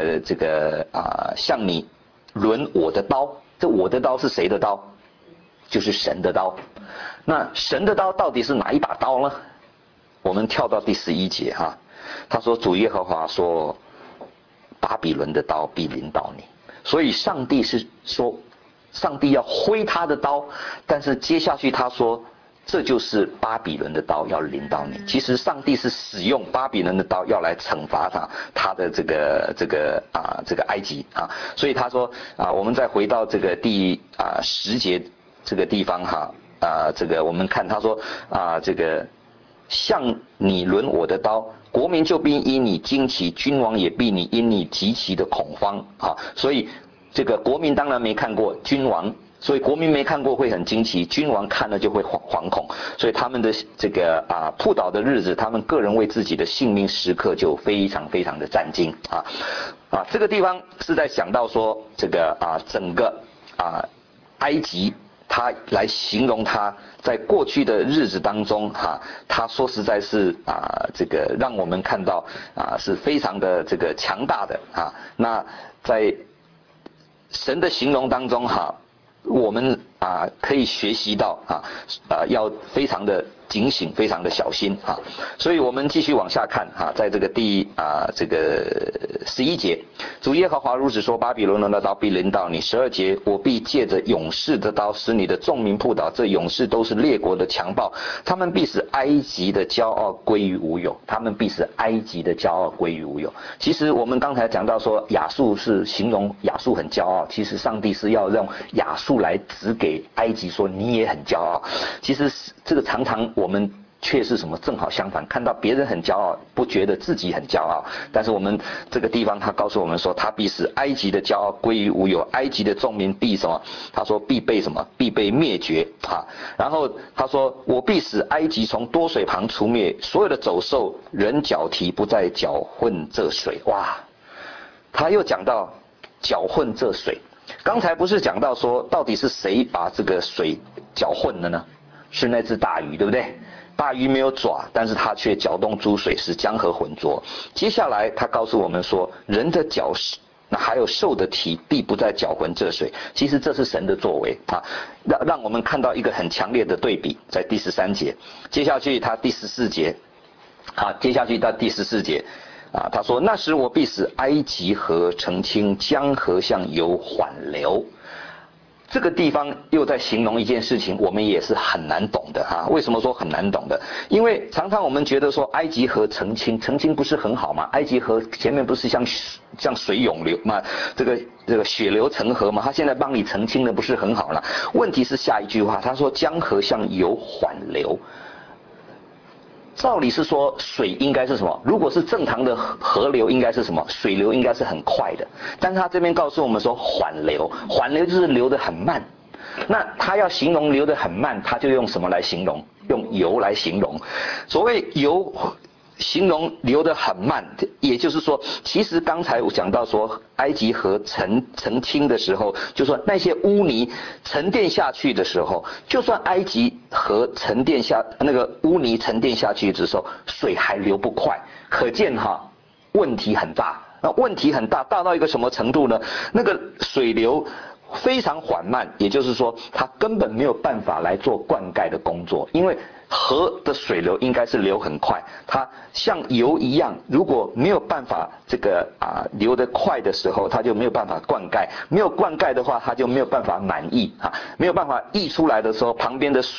向你抡我的刀。这我的刀是谁的刀？就是神的刀。那神的刀到底是哪一把刀呢？我们跳到第11节哈，他说主耶和华说，巴比伦的刀必临到你。所以上帝是说，上帝要挥他的刀，但是接下去他说，这就是巴比伦的刀要临到你。其实上帝是使用巴比伦的刀要来惩罚他的这个埃及啊。所以他说啊，我们再回到这个第10节这个地方哈这个我们看他说这个。向你抡我的刀，国民就必因你惊奇，君王也必因你极其的恐慌啊！所以这个国民当然没看过君王，所以国民没看过会很惊奇，君王看了就会惶恐，所以他们的这个扑倒的日子，他们个人为自己的性命时刻就非常非常的战惊啊！这个地方是在想到说这个整个埃及。他来形容他在过去的日子当中他说实在是这个让我们看到是非常的这个强大的那在神的形容当中我们可以学习到要非常的警醒，非常的小心所以我们继续往下看在这个这个11节，主耶和华如此说，巴比伦的刀必临到你。12节，我必借着勇士的刀使你的众民扑倒，这勇士都是列国的强暴，他们必使埃及的骄傲归于无有，他们必使埃及的骄傲归于无有。其实我们刚才讲到说亚述是形容亚述很骄傲，其实上帝是要让亚述来指给埃及说你也很骄傲。其实这个常常我们却是什么正好相反，看到别人很骄傲，不觉得自己很骄傲。但是我们这个地方他告诉我们说，他必使埃及的骄傲归于无有，埃及的众民必什么？他说必被什么？必被灭绝然后他说，我必使埃及从多水旁除灭，所有的走兽人脚蹄不再搅混这水。哇，他又讲到搅混这水。刚才不是讲到说到底是谁把这个水搅混了呢？是那只大鱼，对不对？大鱼没有爪，但是它却搅动诸水，使江河浑浊。接下来他告诉我们说，人的脚那还有兽的蹄必不再搅浑这水。其实这是神的作为让我们看到一个很强烈的对比，在第13节。接下去他第14节接下去到第14节他说，那时我必使埃及河澄清，江河向油缓流。这个地方又在形容一件事情，我们也是很难懂的为什么说很难懂的？因为常常我们觉得说埃及河澄清不是很好吗？埃及河前面不是像水涌流嘛，这个血流成河嘛，他现在帮你澄清的不是很好了？问题是下一句话，他说江河向油缓流。照理是说水应该是什么？如果是正常的河流应该是什么？水流应该是很快的，但是他这边告诉我们说缓流，缓流就是流得很慢。那他要形容流得很慢，他就用什么来形容？用油来形容。所谓油形容流得很慢，也就是说，其实刚才我讲到说埃及河澄清的时候，就说那些污泥沉淀下去的时候，就算埃及河那个污泥沉淀下去的时候，水还流不快，可见问题很大。那问题很大，大到一个什么程度呢？那个水流非常缓慢，也就是说它根本没有办法来做灌溉的工作，因为河的水流应该是流很快，它像油一样，如果没有办法这个流得快的时候，它就没有办法灌溉，没有灌溉的话，它就没有办法满溢没有办法溢出来的时候，旁边的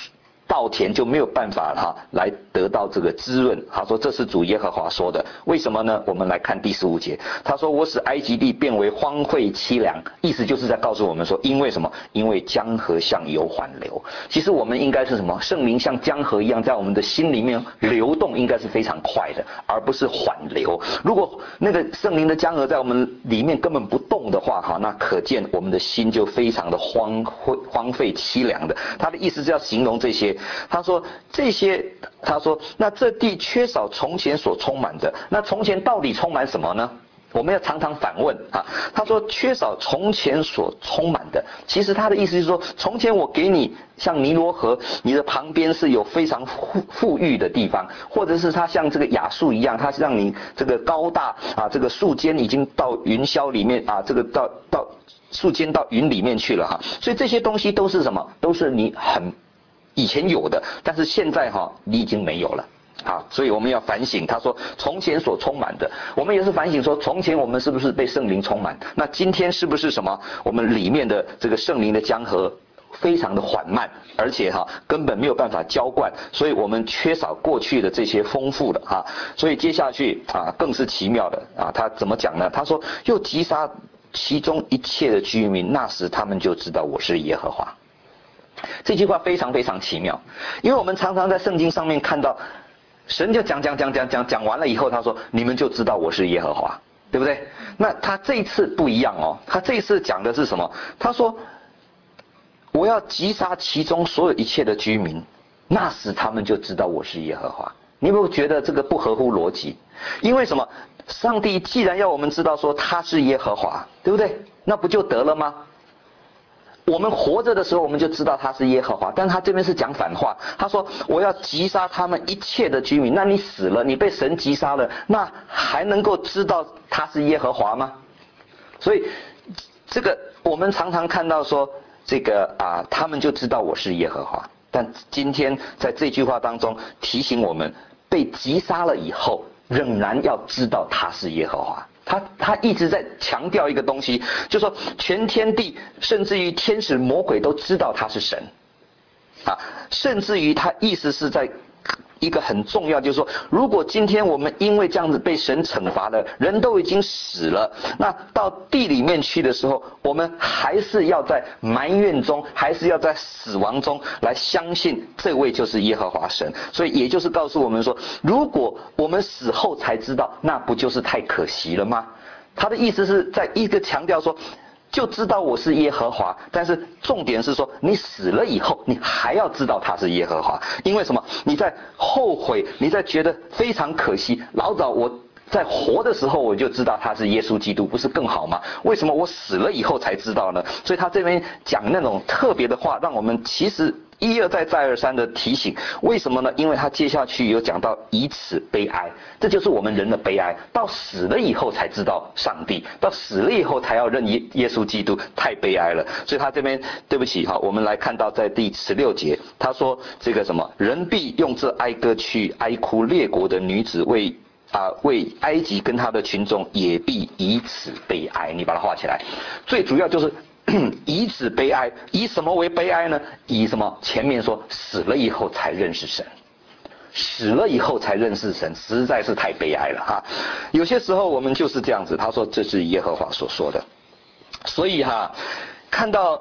稻田就没有办法来得到这个滋润。他说这是主耶和华说的。为什么呢？我们来看第15节，他说我使埃及地变为荒废凄凉，意思就是在告诉我们说，因为什么？因为江河向右缓流。其实我们应该是什么？圣灵像江河一样在我们的心里面流动，应该是非常快的，而不是缓流。如果那个圣灵的江河在我们里面根本不动的话，那可见我们的心就非常的荒废凄凉的。他的意思是要形容这些。他说这些，他说那这地缺少从前所充满的，那从前到底充满什么呢？我们要常常反问啊。他说缺少从前所充满的，其实他的意思是说，从前我给你像尼罗河，你的旁边是有非常富裕的地方，或者是他像这个亚述一样，他是让你这个高大啊，这个树尖已经到云霄里面啊，这个到树尖到云里面去了哈。所以这些东西都是什么？都是你以前有的，但是现在你已经没有了。好，所以我们要反省。他说从前所充满的，我们也是反省说，从前我们是不是被圣灵充满？那今天是不是什么？我们里面的这个圣灵的江河非常的缓慢，而且根本没有办法浇灌，所以我们缺少过去的这些丰富的所以接下去更是奇妙的他怎么讲呢？他说又击杀其中一切的居民，那时他们就知道我是耶和华。这句话非常非常奇妙，因为我们常常在圣经上面看到神就讲完了以后，他说你们就知道我是耶和华，对不对？那他这一次不一样哦，他这一次讲的是什么？他说我要击杀其中所有一切的居民，那时他们就知道我是耶和华。你有没有觉得这个不合乎逻辑？因为什么？上帝既然要我们知道说他是耶和华，对不对？那不就得了吗？我们活着的时候我们就知道他是耶和华，但他这边是讲反话。他说我要击杀他们一切的居民。那你死了，你被神击杀了，那还能够知道他是耶和华吗？所以这个我们常常看到说这个他们就知道我是耶和华。但今天在这句话当中提醒我们，被击杀了以后仍然要知道他是耶和华。他一直在强调一个东西，就是说全天地甚至于天使魔鬼都知道他是神甚至于他意思是在一个很重要，就是说如果今天我们因为这样子被神惩罚了，人都已经死了，那到地里面去的时候，我们还是要在埋怨中，还是要在死亡中来相信这位就是耶和华神。所以也就是告诉我们说，如果我们死后才知道，那不就是太可惜了吗？他的意思是在一个强调说就知道我是耶和华，但是重点是说你死了以后你还要知道他是耶和华。因为什么？你在后悔，你在觉得非常可惜，老早我在活的时候我就知道他是耶稣基督，不是更好吗？为什么我死了以后才知道呢？所以他这边讲那种特别的话，让我们其实一而再再而三的提醒。为什么呢？因为他接下去有讲到以此悲哀，这就是我们人的悲哀，到死了以后才知道上帝，到死了以后才要认耶稣基督，太悲哀了。所以他这边对不起我们来看到在第16节，他说这个什么，人必用这哀歌去哀哭列国的女子，为埃及跟他的群众也必以此悲哀。你把它画起来，最主要就是以此悲哀。以什么为悲哀呢？以什么？前面说死了以后才认识神，死了以后才认识神，实在是太悲哀了有些时候我们就是这样子。他说这是耶和华所说的。所以看到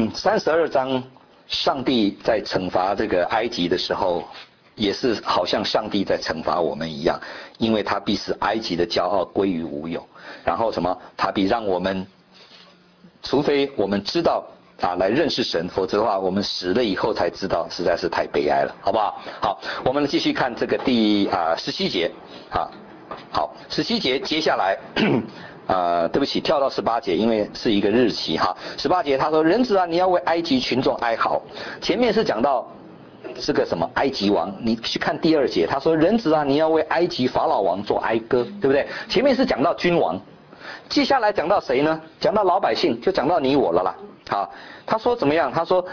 32章上帝在惩罚这个埃及的时候，也是好像上帝在惩罚我们一样，因为他必使埃及的骄傲归于无有，然后什么？他必让我们，除非我们知道来认识神，否则的话我们死了以后才知道，实在是太悲哀了，好不好？好，我们继续看这个第17节好，17节接下来对不起，跳到18节，因为是一个日期18节他说，人子你要为埃及群众哀嚎。前面是讲到是个什么埃及王，你去看第2节，他说人子你要为埃及法老王做哀歌，对不对？前面是讲到君王，接下来讲到谁呢？讲到老百姓，就讲到你我了啦。他说怎么样？他说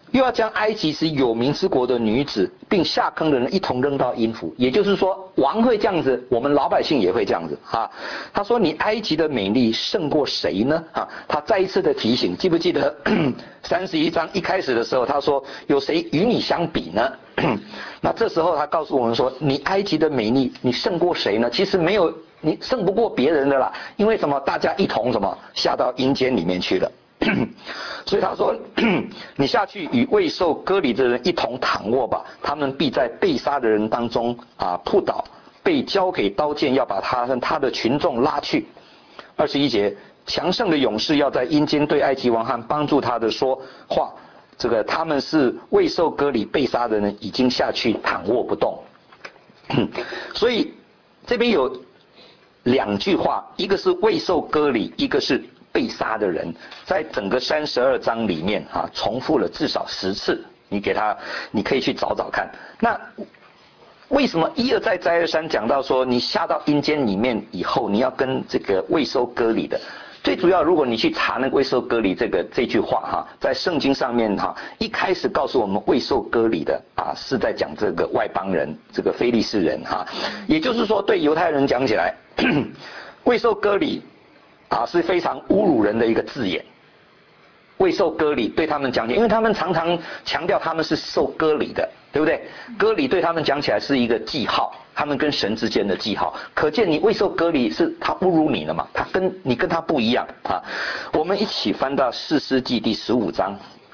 又要将埃及是有名之国的女子，并下坑的人一同扔到阴府。也就是说，王会这样子，我们老百姓也会这样子啊。他说：“你埃及的美丽胜过谁呢？”啊，他再一次的提醒，记不记得31章一开始的时候，他说：“有谁与你相比呢？”那这时候他告诉我们说：“你埃及的美丽，你胜过谁呢？其实没有，你胜不过别人的啦。因为什么？大家一同什么下到阴间里面去了。”所以他说，你下去与未受割礼的人一同躺卧吧，他们必在被杀的人当中扑倒，被交给刀剑，要把他和他的群众拉去。21节，强盛的勇士要在阴间对埃及王和帮助他的说话，这个他们是未受割礼被杀的人，已经下去躺卧不动。所以这边有2句话，一个是未受割礼，一个是被杀的人，在整个32章里面重复了至少10次。你可以去找找看。那为什么一而再再而三讲到说，你下到阴间里面以后，你要跟这个未受割礼的？最主要，如果你去查那个未受割礼这句话在圣经上面一开始告诉我们未受割礼的是在讲这个外邦人，这个非利士人也就是说，对犹太人讲起来，未受割礼是非常侮辱人的一个字眼。未受割礼对他们讲起来，因为他们常常强调他们是受割礼的，对不对？割礼对他们讲起来是一个记号，他们跟神之间的记号。可见你未受割礼是他侮辱你了嘛？你跟他不一样我们一起翻到士师记第15章。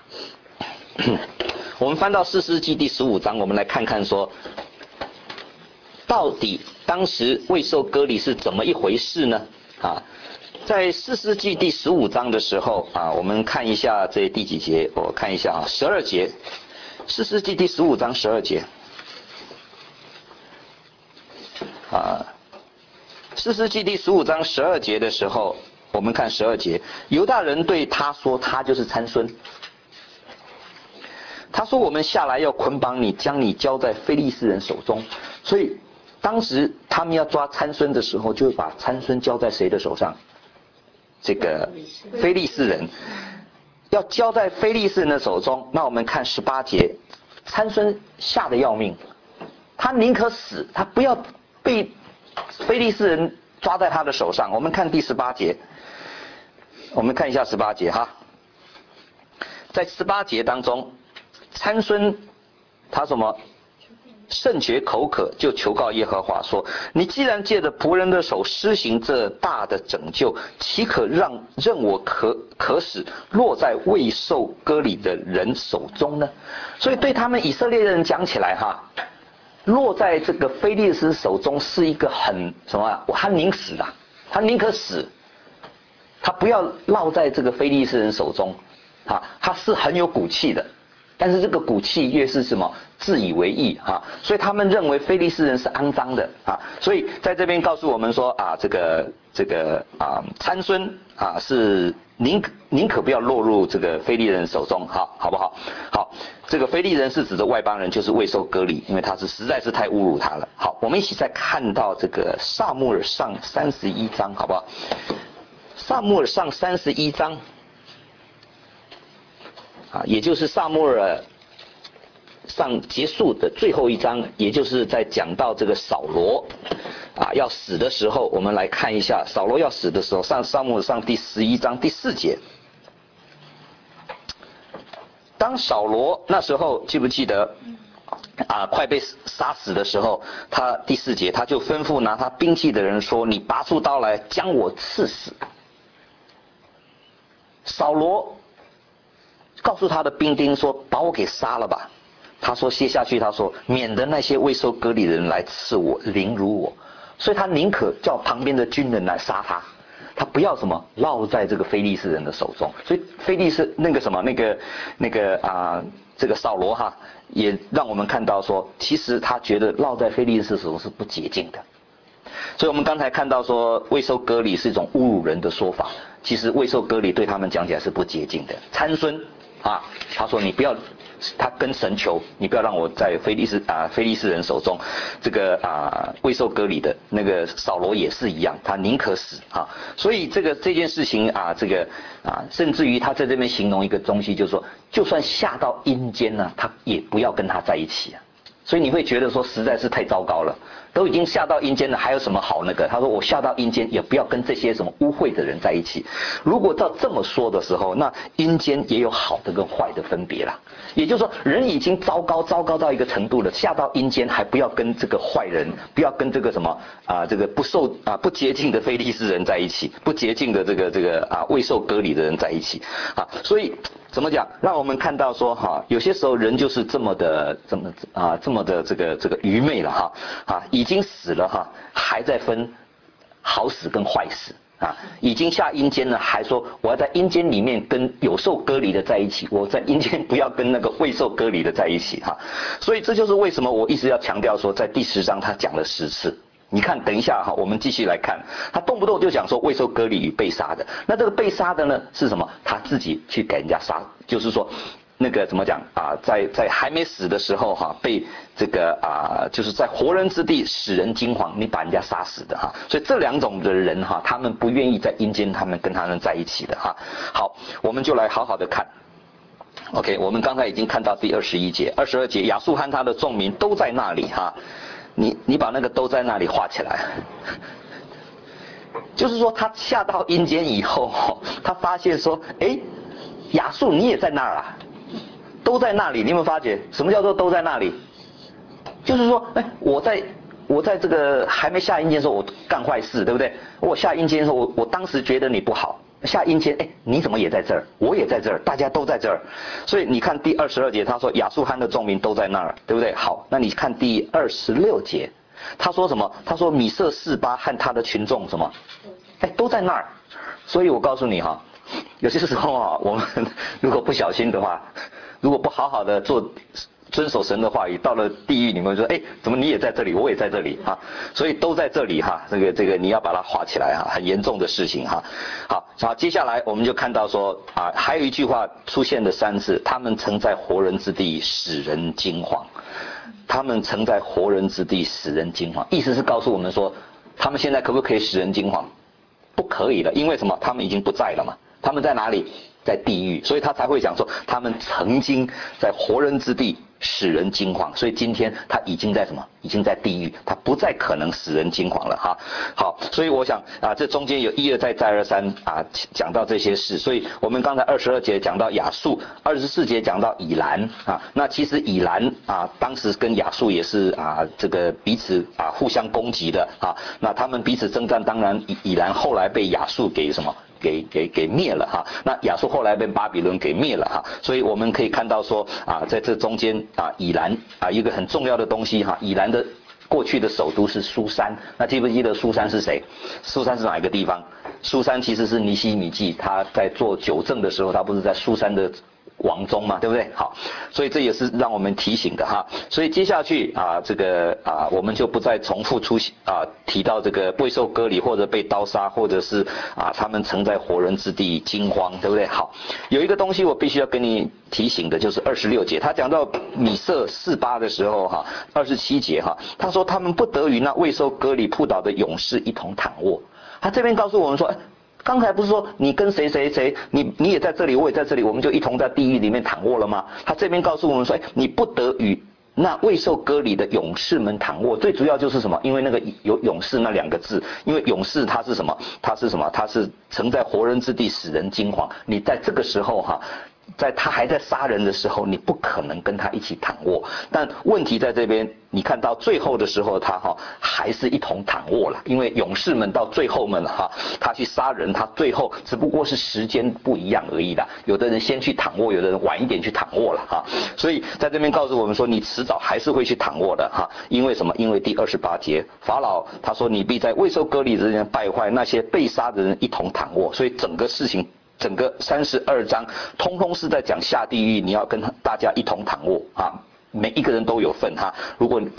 我们翻到士师记第15章，我们来看看说，到底当时未受割礼是怎么一回事呢？在士师记第15章的时候我们看一下这第几节，我看一下12节，士师记第15章12节士师记第15章12节的时候，我们看12节，犹大人对他说，他就是参孙，他说我们下来要捆绑你，将你交在非利士人手中。所以当时他们要抓参孙的时候，就会把参孙交在谁的手上？这个非利士人，要交在非利士人的手中。那我们看18节，参孙吓得要命，他宁可死，他不要被非利士人抓在他的手上。我们看第18节，我们看一下18节在18节当中，参孙他什么？甚觉口渴，就求告耶和华说，你既然借着仆人的手施行这大的拯救，岂可任我可使落在未受割礼的人手中呢？所以对他们以色列人讲起来落在这个非利士手中是一个很什么他宁死他宁可死，他不要落在这个非利士人手中他是很有骨气的。但是这个骨气越是什么自以为意所以他们认为非利士人是肮脏的所以在这边告诉我们说这个参孙是宁可不要落入这个非利人手中，好不好？好，这个非利人是指的外邦人，就是未受割礼，因为他实在是太侮辱他了。好，我们一起再看到这个撒母耳上31章，好不好？撒母耳上31章。也就是撒母耳上结束的最后一章，也就是在讲到这个扫罗要死的时候，我们来看一下扫罗要死的时候，撒母耳上第11章第4节。当扫罗那时候记不记得快被杀死的时候，他第4节他就吩咐拿他兵器的人说，你拔出刀来将我刺死。扫罗告诉他的兵丁说，把我给杀了吧。他说接下去他说，免得那些未受割礼的人来刺我，凌辱我。所以他宁可叫旁边的军人来杀他，他不要什么落在这个非利士人的手中。所以非利士这个扫罗也让我们看到说，其实他觉得落在非利士手中是不洁净的。所以我们刚才看到说，未受割礼是一种侮辱人的说法，其实未受割礼对他们讲起来是不洁净的。参孙啊，他说你不要。他跟神求，你不要让我在非利士人手中，这个未受割礼的那个扫罗也是一样，他宁可死啊。所以这件事情甚至于他在这边形容一个东西，就是说，就算下到阴间呢，他也不要跟他在一起啊。所以你会觉得说实在是太糟糕了，都已经下到阴间了，还有什么好那个？他说我下到阴间也不要跟这些什么污秽的人在一起。如果照这么说的时候，那阴间也有好的跟坏的分别啦。也就是说，人已经糟糕到一个程度了，下到阴间还不要跟这个坏人，不要跟这个什么这个不洁净的非利士人在一起，不洁净的这个未受割礼的人在一起啊。所以怎么讲？让我们看到说有些时候人就是这么的这个愚昧了已经死了还在分好死跟坏死。已经下阴间了，还说我要在阴间里面跟有受割礼的在一起，我在阴间不要跟那个未受割礼的在一起所以这就是为什么我一直要强调说，在第10章他讲了10次。你看，等一下我们继续来看，他动不动就讲说未受割礼与被杀的。那这个被杀的呢是什么？他自己去给人家杀，就是说。那个怎么讲在还没死的时候被这个就是在活人之地使人惊惶，你把人家杀死的所以这2种的人他们不愿意在阴间，他们跟他们在一起的好，我们就来好好的看。OK， 我们刚才已经看到第21节、22节，亚述和他的众民都在那里你把那个都在那里画起来。就是说他下到阴间以后他发现说亚述你也在那儿啊。都在那里，你有没有发觉？什么叫做都在那里？就是说，我在这个还没下阴间的时候，我干坏事，对不对？我下阴间的时候，我当时觉得你不好，下阴间，你怎么也在这儿？我也在这儿，大家都在这儿。所以你看第22节，他说亚述和的众民都在那儿，对不对？好，那你看第26节，他说什么？他说米色示巴和他的群众什么？都在那儿。所以我告诉你有些时候我们如果不小心的话。如果不好好的遵守神的话语，到了地狱，你们说，怎么你也在这里，我也在这里所以都在这里这个你要把它画起来很严重的事情好，接下来我们就看到说还有一句话出现的3次，他们曾在活人之地使人惊惶，他们曾在活人之地使人惊惶，意思是告诉我们说，他们现在可不可以使人惊惶？不可以了，因为什么？他们已经不在了嘛。他们在哪里？在地狱，所以他才会讲说他们曾经在活人之地使人惊惶，所以今天他已经在什么？已经在地狱，他不再可能使人惊惶了好，所以我想这中间有一而再再而三讲到这些事，所以我们刚才22节讲到亚述，24节讲到以兰那其实以兰当时跟亚述也是这个彼此互相攻击的那他们彼此征战，当然以兰后来被亚述给什么？给灭了那亚述后来被巴比伦给灭了所以我们可以看到说在这中间以兰一个很重要的东西以兰的过去的首都是苏珊，那记不记得苏珊是谁？苏珊是哪一个地方？苏珊其实是尼希米记他在做纠正的时候，他不是在苏珊的王中嘛，对不对？好，所以这也是让我们提醒的所以接下去这个我们就不再重复提到这个未受割礼或者被刀杀，或者是他们曾在活人之地惊慌，对不对？好，有一个东西我必须要跟你提醒的，就是26节，他讲到米色示巴的时候27节他说他们不得与那未受割礼扑倒的勇士一同躺卧。他这边告诉我们说，刚才不是说你跟谁，你也在这里，我也在这里，我们就一同在地狱里面躺卧了吗？他这边告诉我们说，你不得与那未受割礼的勇士们躺卧。最主要就是什么？因为那个有勇士那2个字，因为勇士他是什么？他是曾在活人之地使人惊惶。你在这个时候在他还在杀人的时候，你不可能跟他一起躺卧。但问题在这边，你看到最后的时候，他还是一同躺卧了，因为勇士们到最后们他去杀人，他最后只不过是时间不一样而已啦。有的人先去躺卧，有的人晚一点去躺卧了所以在这边告诉我们说，你迟早还是会去躺卧的因为什么？因为第28节，法老他说你必在未受割礼之人败坏，那些被杀的人一同躺卧。所以整个事情。整个32章通通是在讲下地狱，你要跟大家一同躺卧每一个人都有份如果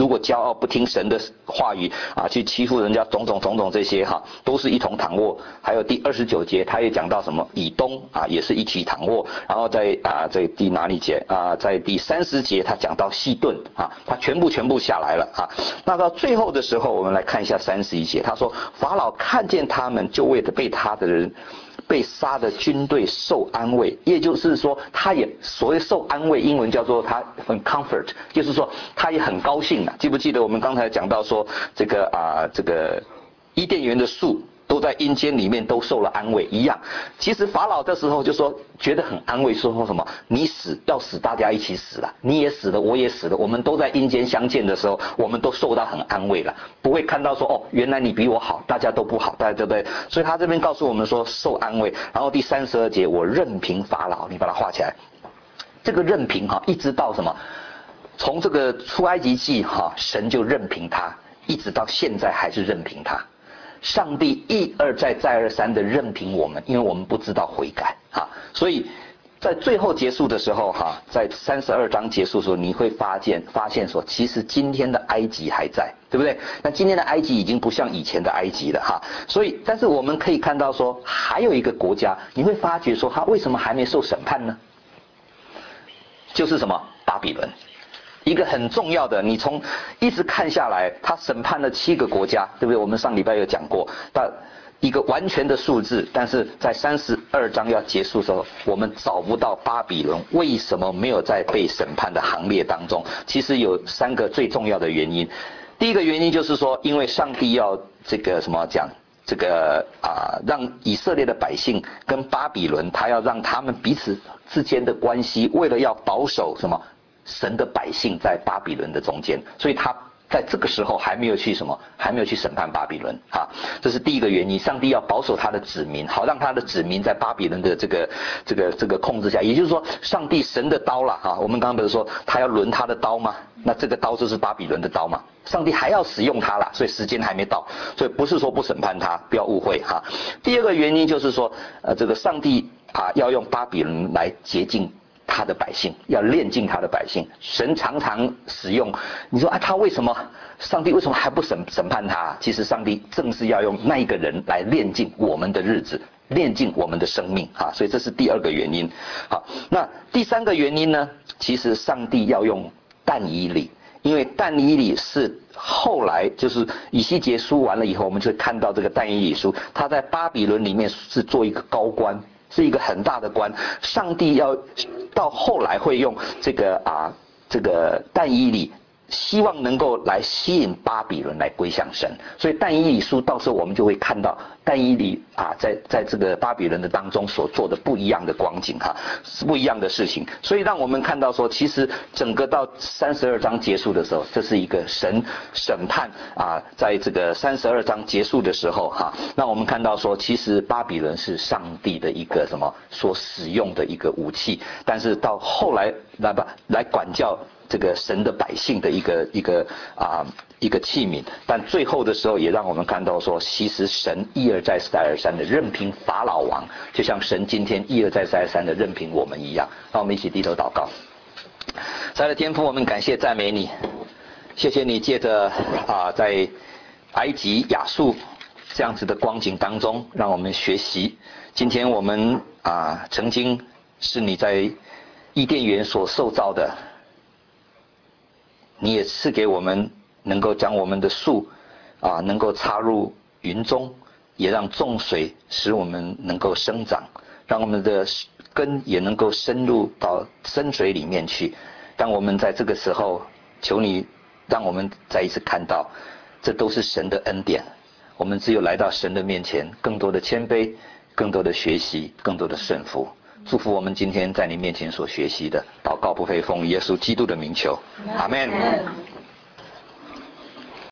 如果骄傲不听神的话语啊，去欺负人家种种这些哈，都是一同躺卧。还有第29节他也讲到什么以东啊，也是一起躺卧。然后在第哪里节啊，在第30节他讲到西顿啊，他全部下来了啊。那到最后的时候，我们来看一下31节，他说法老看见他们，就为了被他的人被杀的军队受安慰，也就是说他也所谓受安慰，英文叫做他很 comfort， 就是说他也很高兴啊。记不记得我们刚才讲到说这个伊甸园的树都在阴间里面都受了安慰一样。其实法老这时候就说觉得很安慰，说什么你死要死大家一起死了，你也死了我也死了，我们都在阴间相见的时候，我们都受到很安慰了，不会看到说哦原来你比我好，大家都不好，大家对不对？所以他这边告诉我们说受安慰。然后第32节我任凭法老，你把它画起来。这个任凭哈，一直到什么？从这个出埃及记哈，神就任凭他，一直到现在还是任凭他。上帝一而再再而三的任凭我们，因为我们不知道悔改啊，所以在最后结束的时候哈，在32章结束的时候，你会发现说，其实今天的埃及还在，对不对？那今天的埃及已经不像以前的埃及了哈，所以但是我们可以看到说，还有一个国家，你会发觉说，他为什么还没受审判呢？就是什么？巴比伦。一个很重要的，你从一直看下来，他审判了7个国家，对不对？我们上礼拜有讲过，但一个完全的数字，但是在32章要结束的时候，我们找不到巴比伦为什么没有在被审判的行列当中。其实有3个最重要的原因。第一个原因就是说，因为上帝要这个什么讲，这个让以色列的百姓跟巴比伦，他要让他们彼此之间的关系，为了要保守什么？神的百姓在巴比伦的中间，所以他在这个时候还没有去审判巴比伦啊，这是第一个原因。上帝要保守他的子民，好让他的子民在巴比伦的这个控制下。也就是说，上帝神的刀了啊，我们刚刚不是说他要抡他的刀吗？那这个刀就是巴比伦的刀嘛，上帝还要使用它了，所以时间还没到，所以不是说不审判他，不要误会哈。第二个原因就是说，这个上帝要用巴比伦来洁净他的百姓，要炼净他的百姓。神常常使用，你说他为什么？上帝为什么还不审判他？其实上帝正是要用那一个人来炼净我们的日子，炼净我们的生命啊！所以这是第二个原因。好，那第3个原因呢？其实上帝要用但以理，因为但以理是后来就是以西结书完了以后，我们就会看到这个但以理书，他在巴比伦里面是做一个高官。是一个很大的官，上帝要到后来会用这个但以理，希望能够来吸引巴比伦来归向神，所以但以理书到时候我们就会看到但以理在这个巴比伦的当中所做的不一样的光景哈，是不一样的事情，所以让我们看到说，其实整个到32章结束的时候，这是一个神审判在这个32章结束的时候哈，让我们看到说，其实巴比伦是上帝的一个什么所使用的一个武器，但是到后来来管教这个神的百姓的一个器皿，但最后的时候也让我们看到说，其实神一而再再而三的任凭法老王，就像神今天一而再再而三的任凭我们一样。让我们一起低头祷告。亲爱的天父，我们感谢赞美你，谢谢你借着在埃及亚述这样子的光景当中，让我们学习。今天我们曾经是你在伊甸园所受造的，你也赐给我们能够将我们的树能够插入云中，也让众水使我们能够生长，让我们的根也能够深入到深水里面去。当我们在这个时候，求你让我们再一次看到，这都是神的恩典。我们只有来到神的面前，更多的谦卑，更多的学习，更多的顺服。祝福我们今天在你面前所学习的，祷告不配奉耶稣基督的名求，阿们。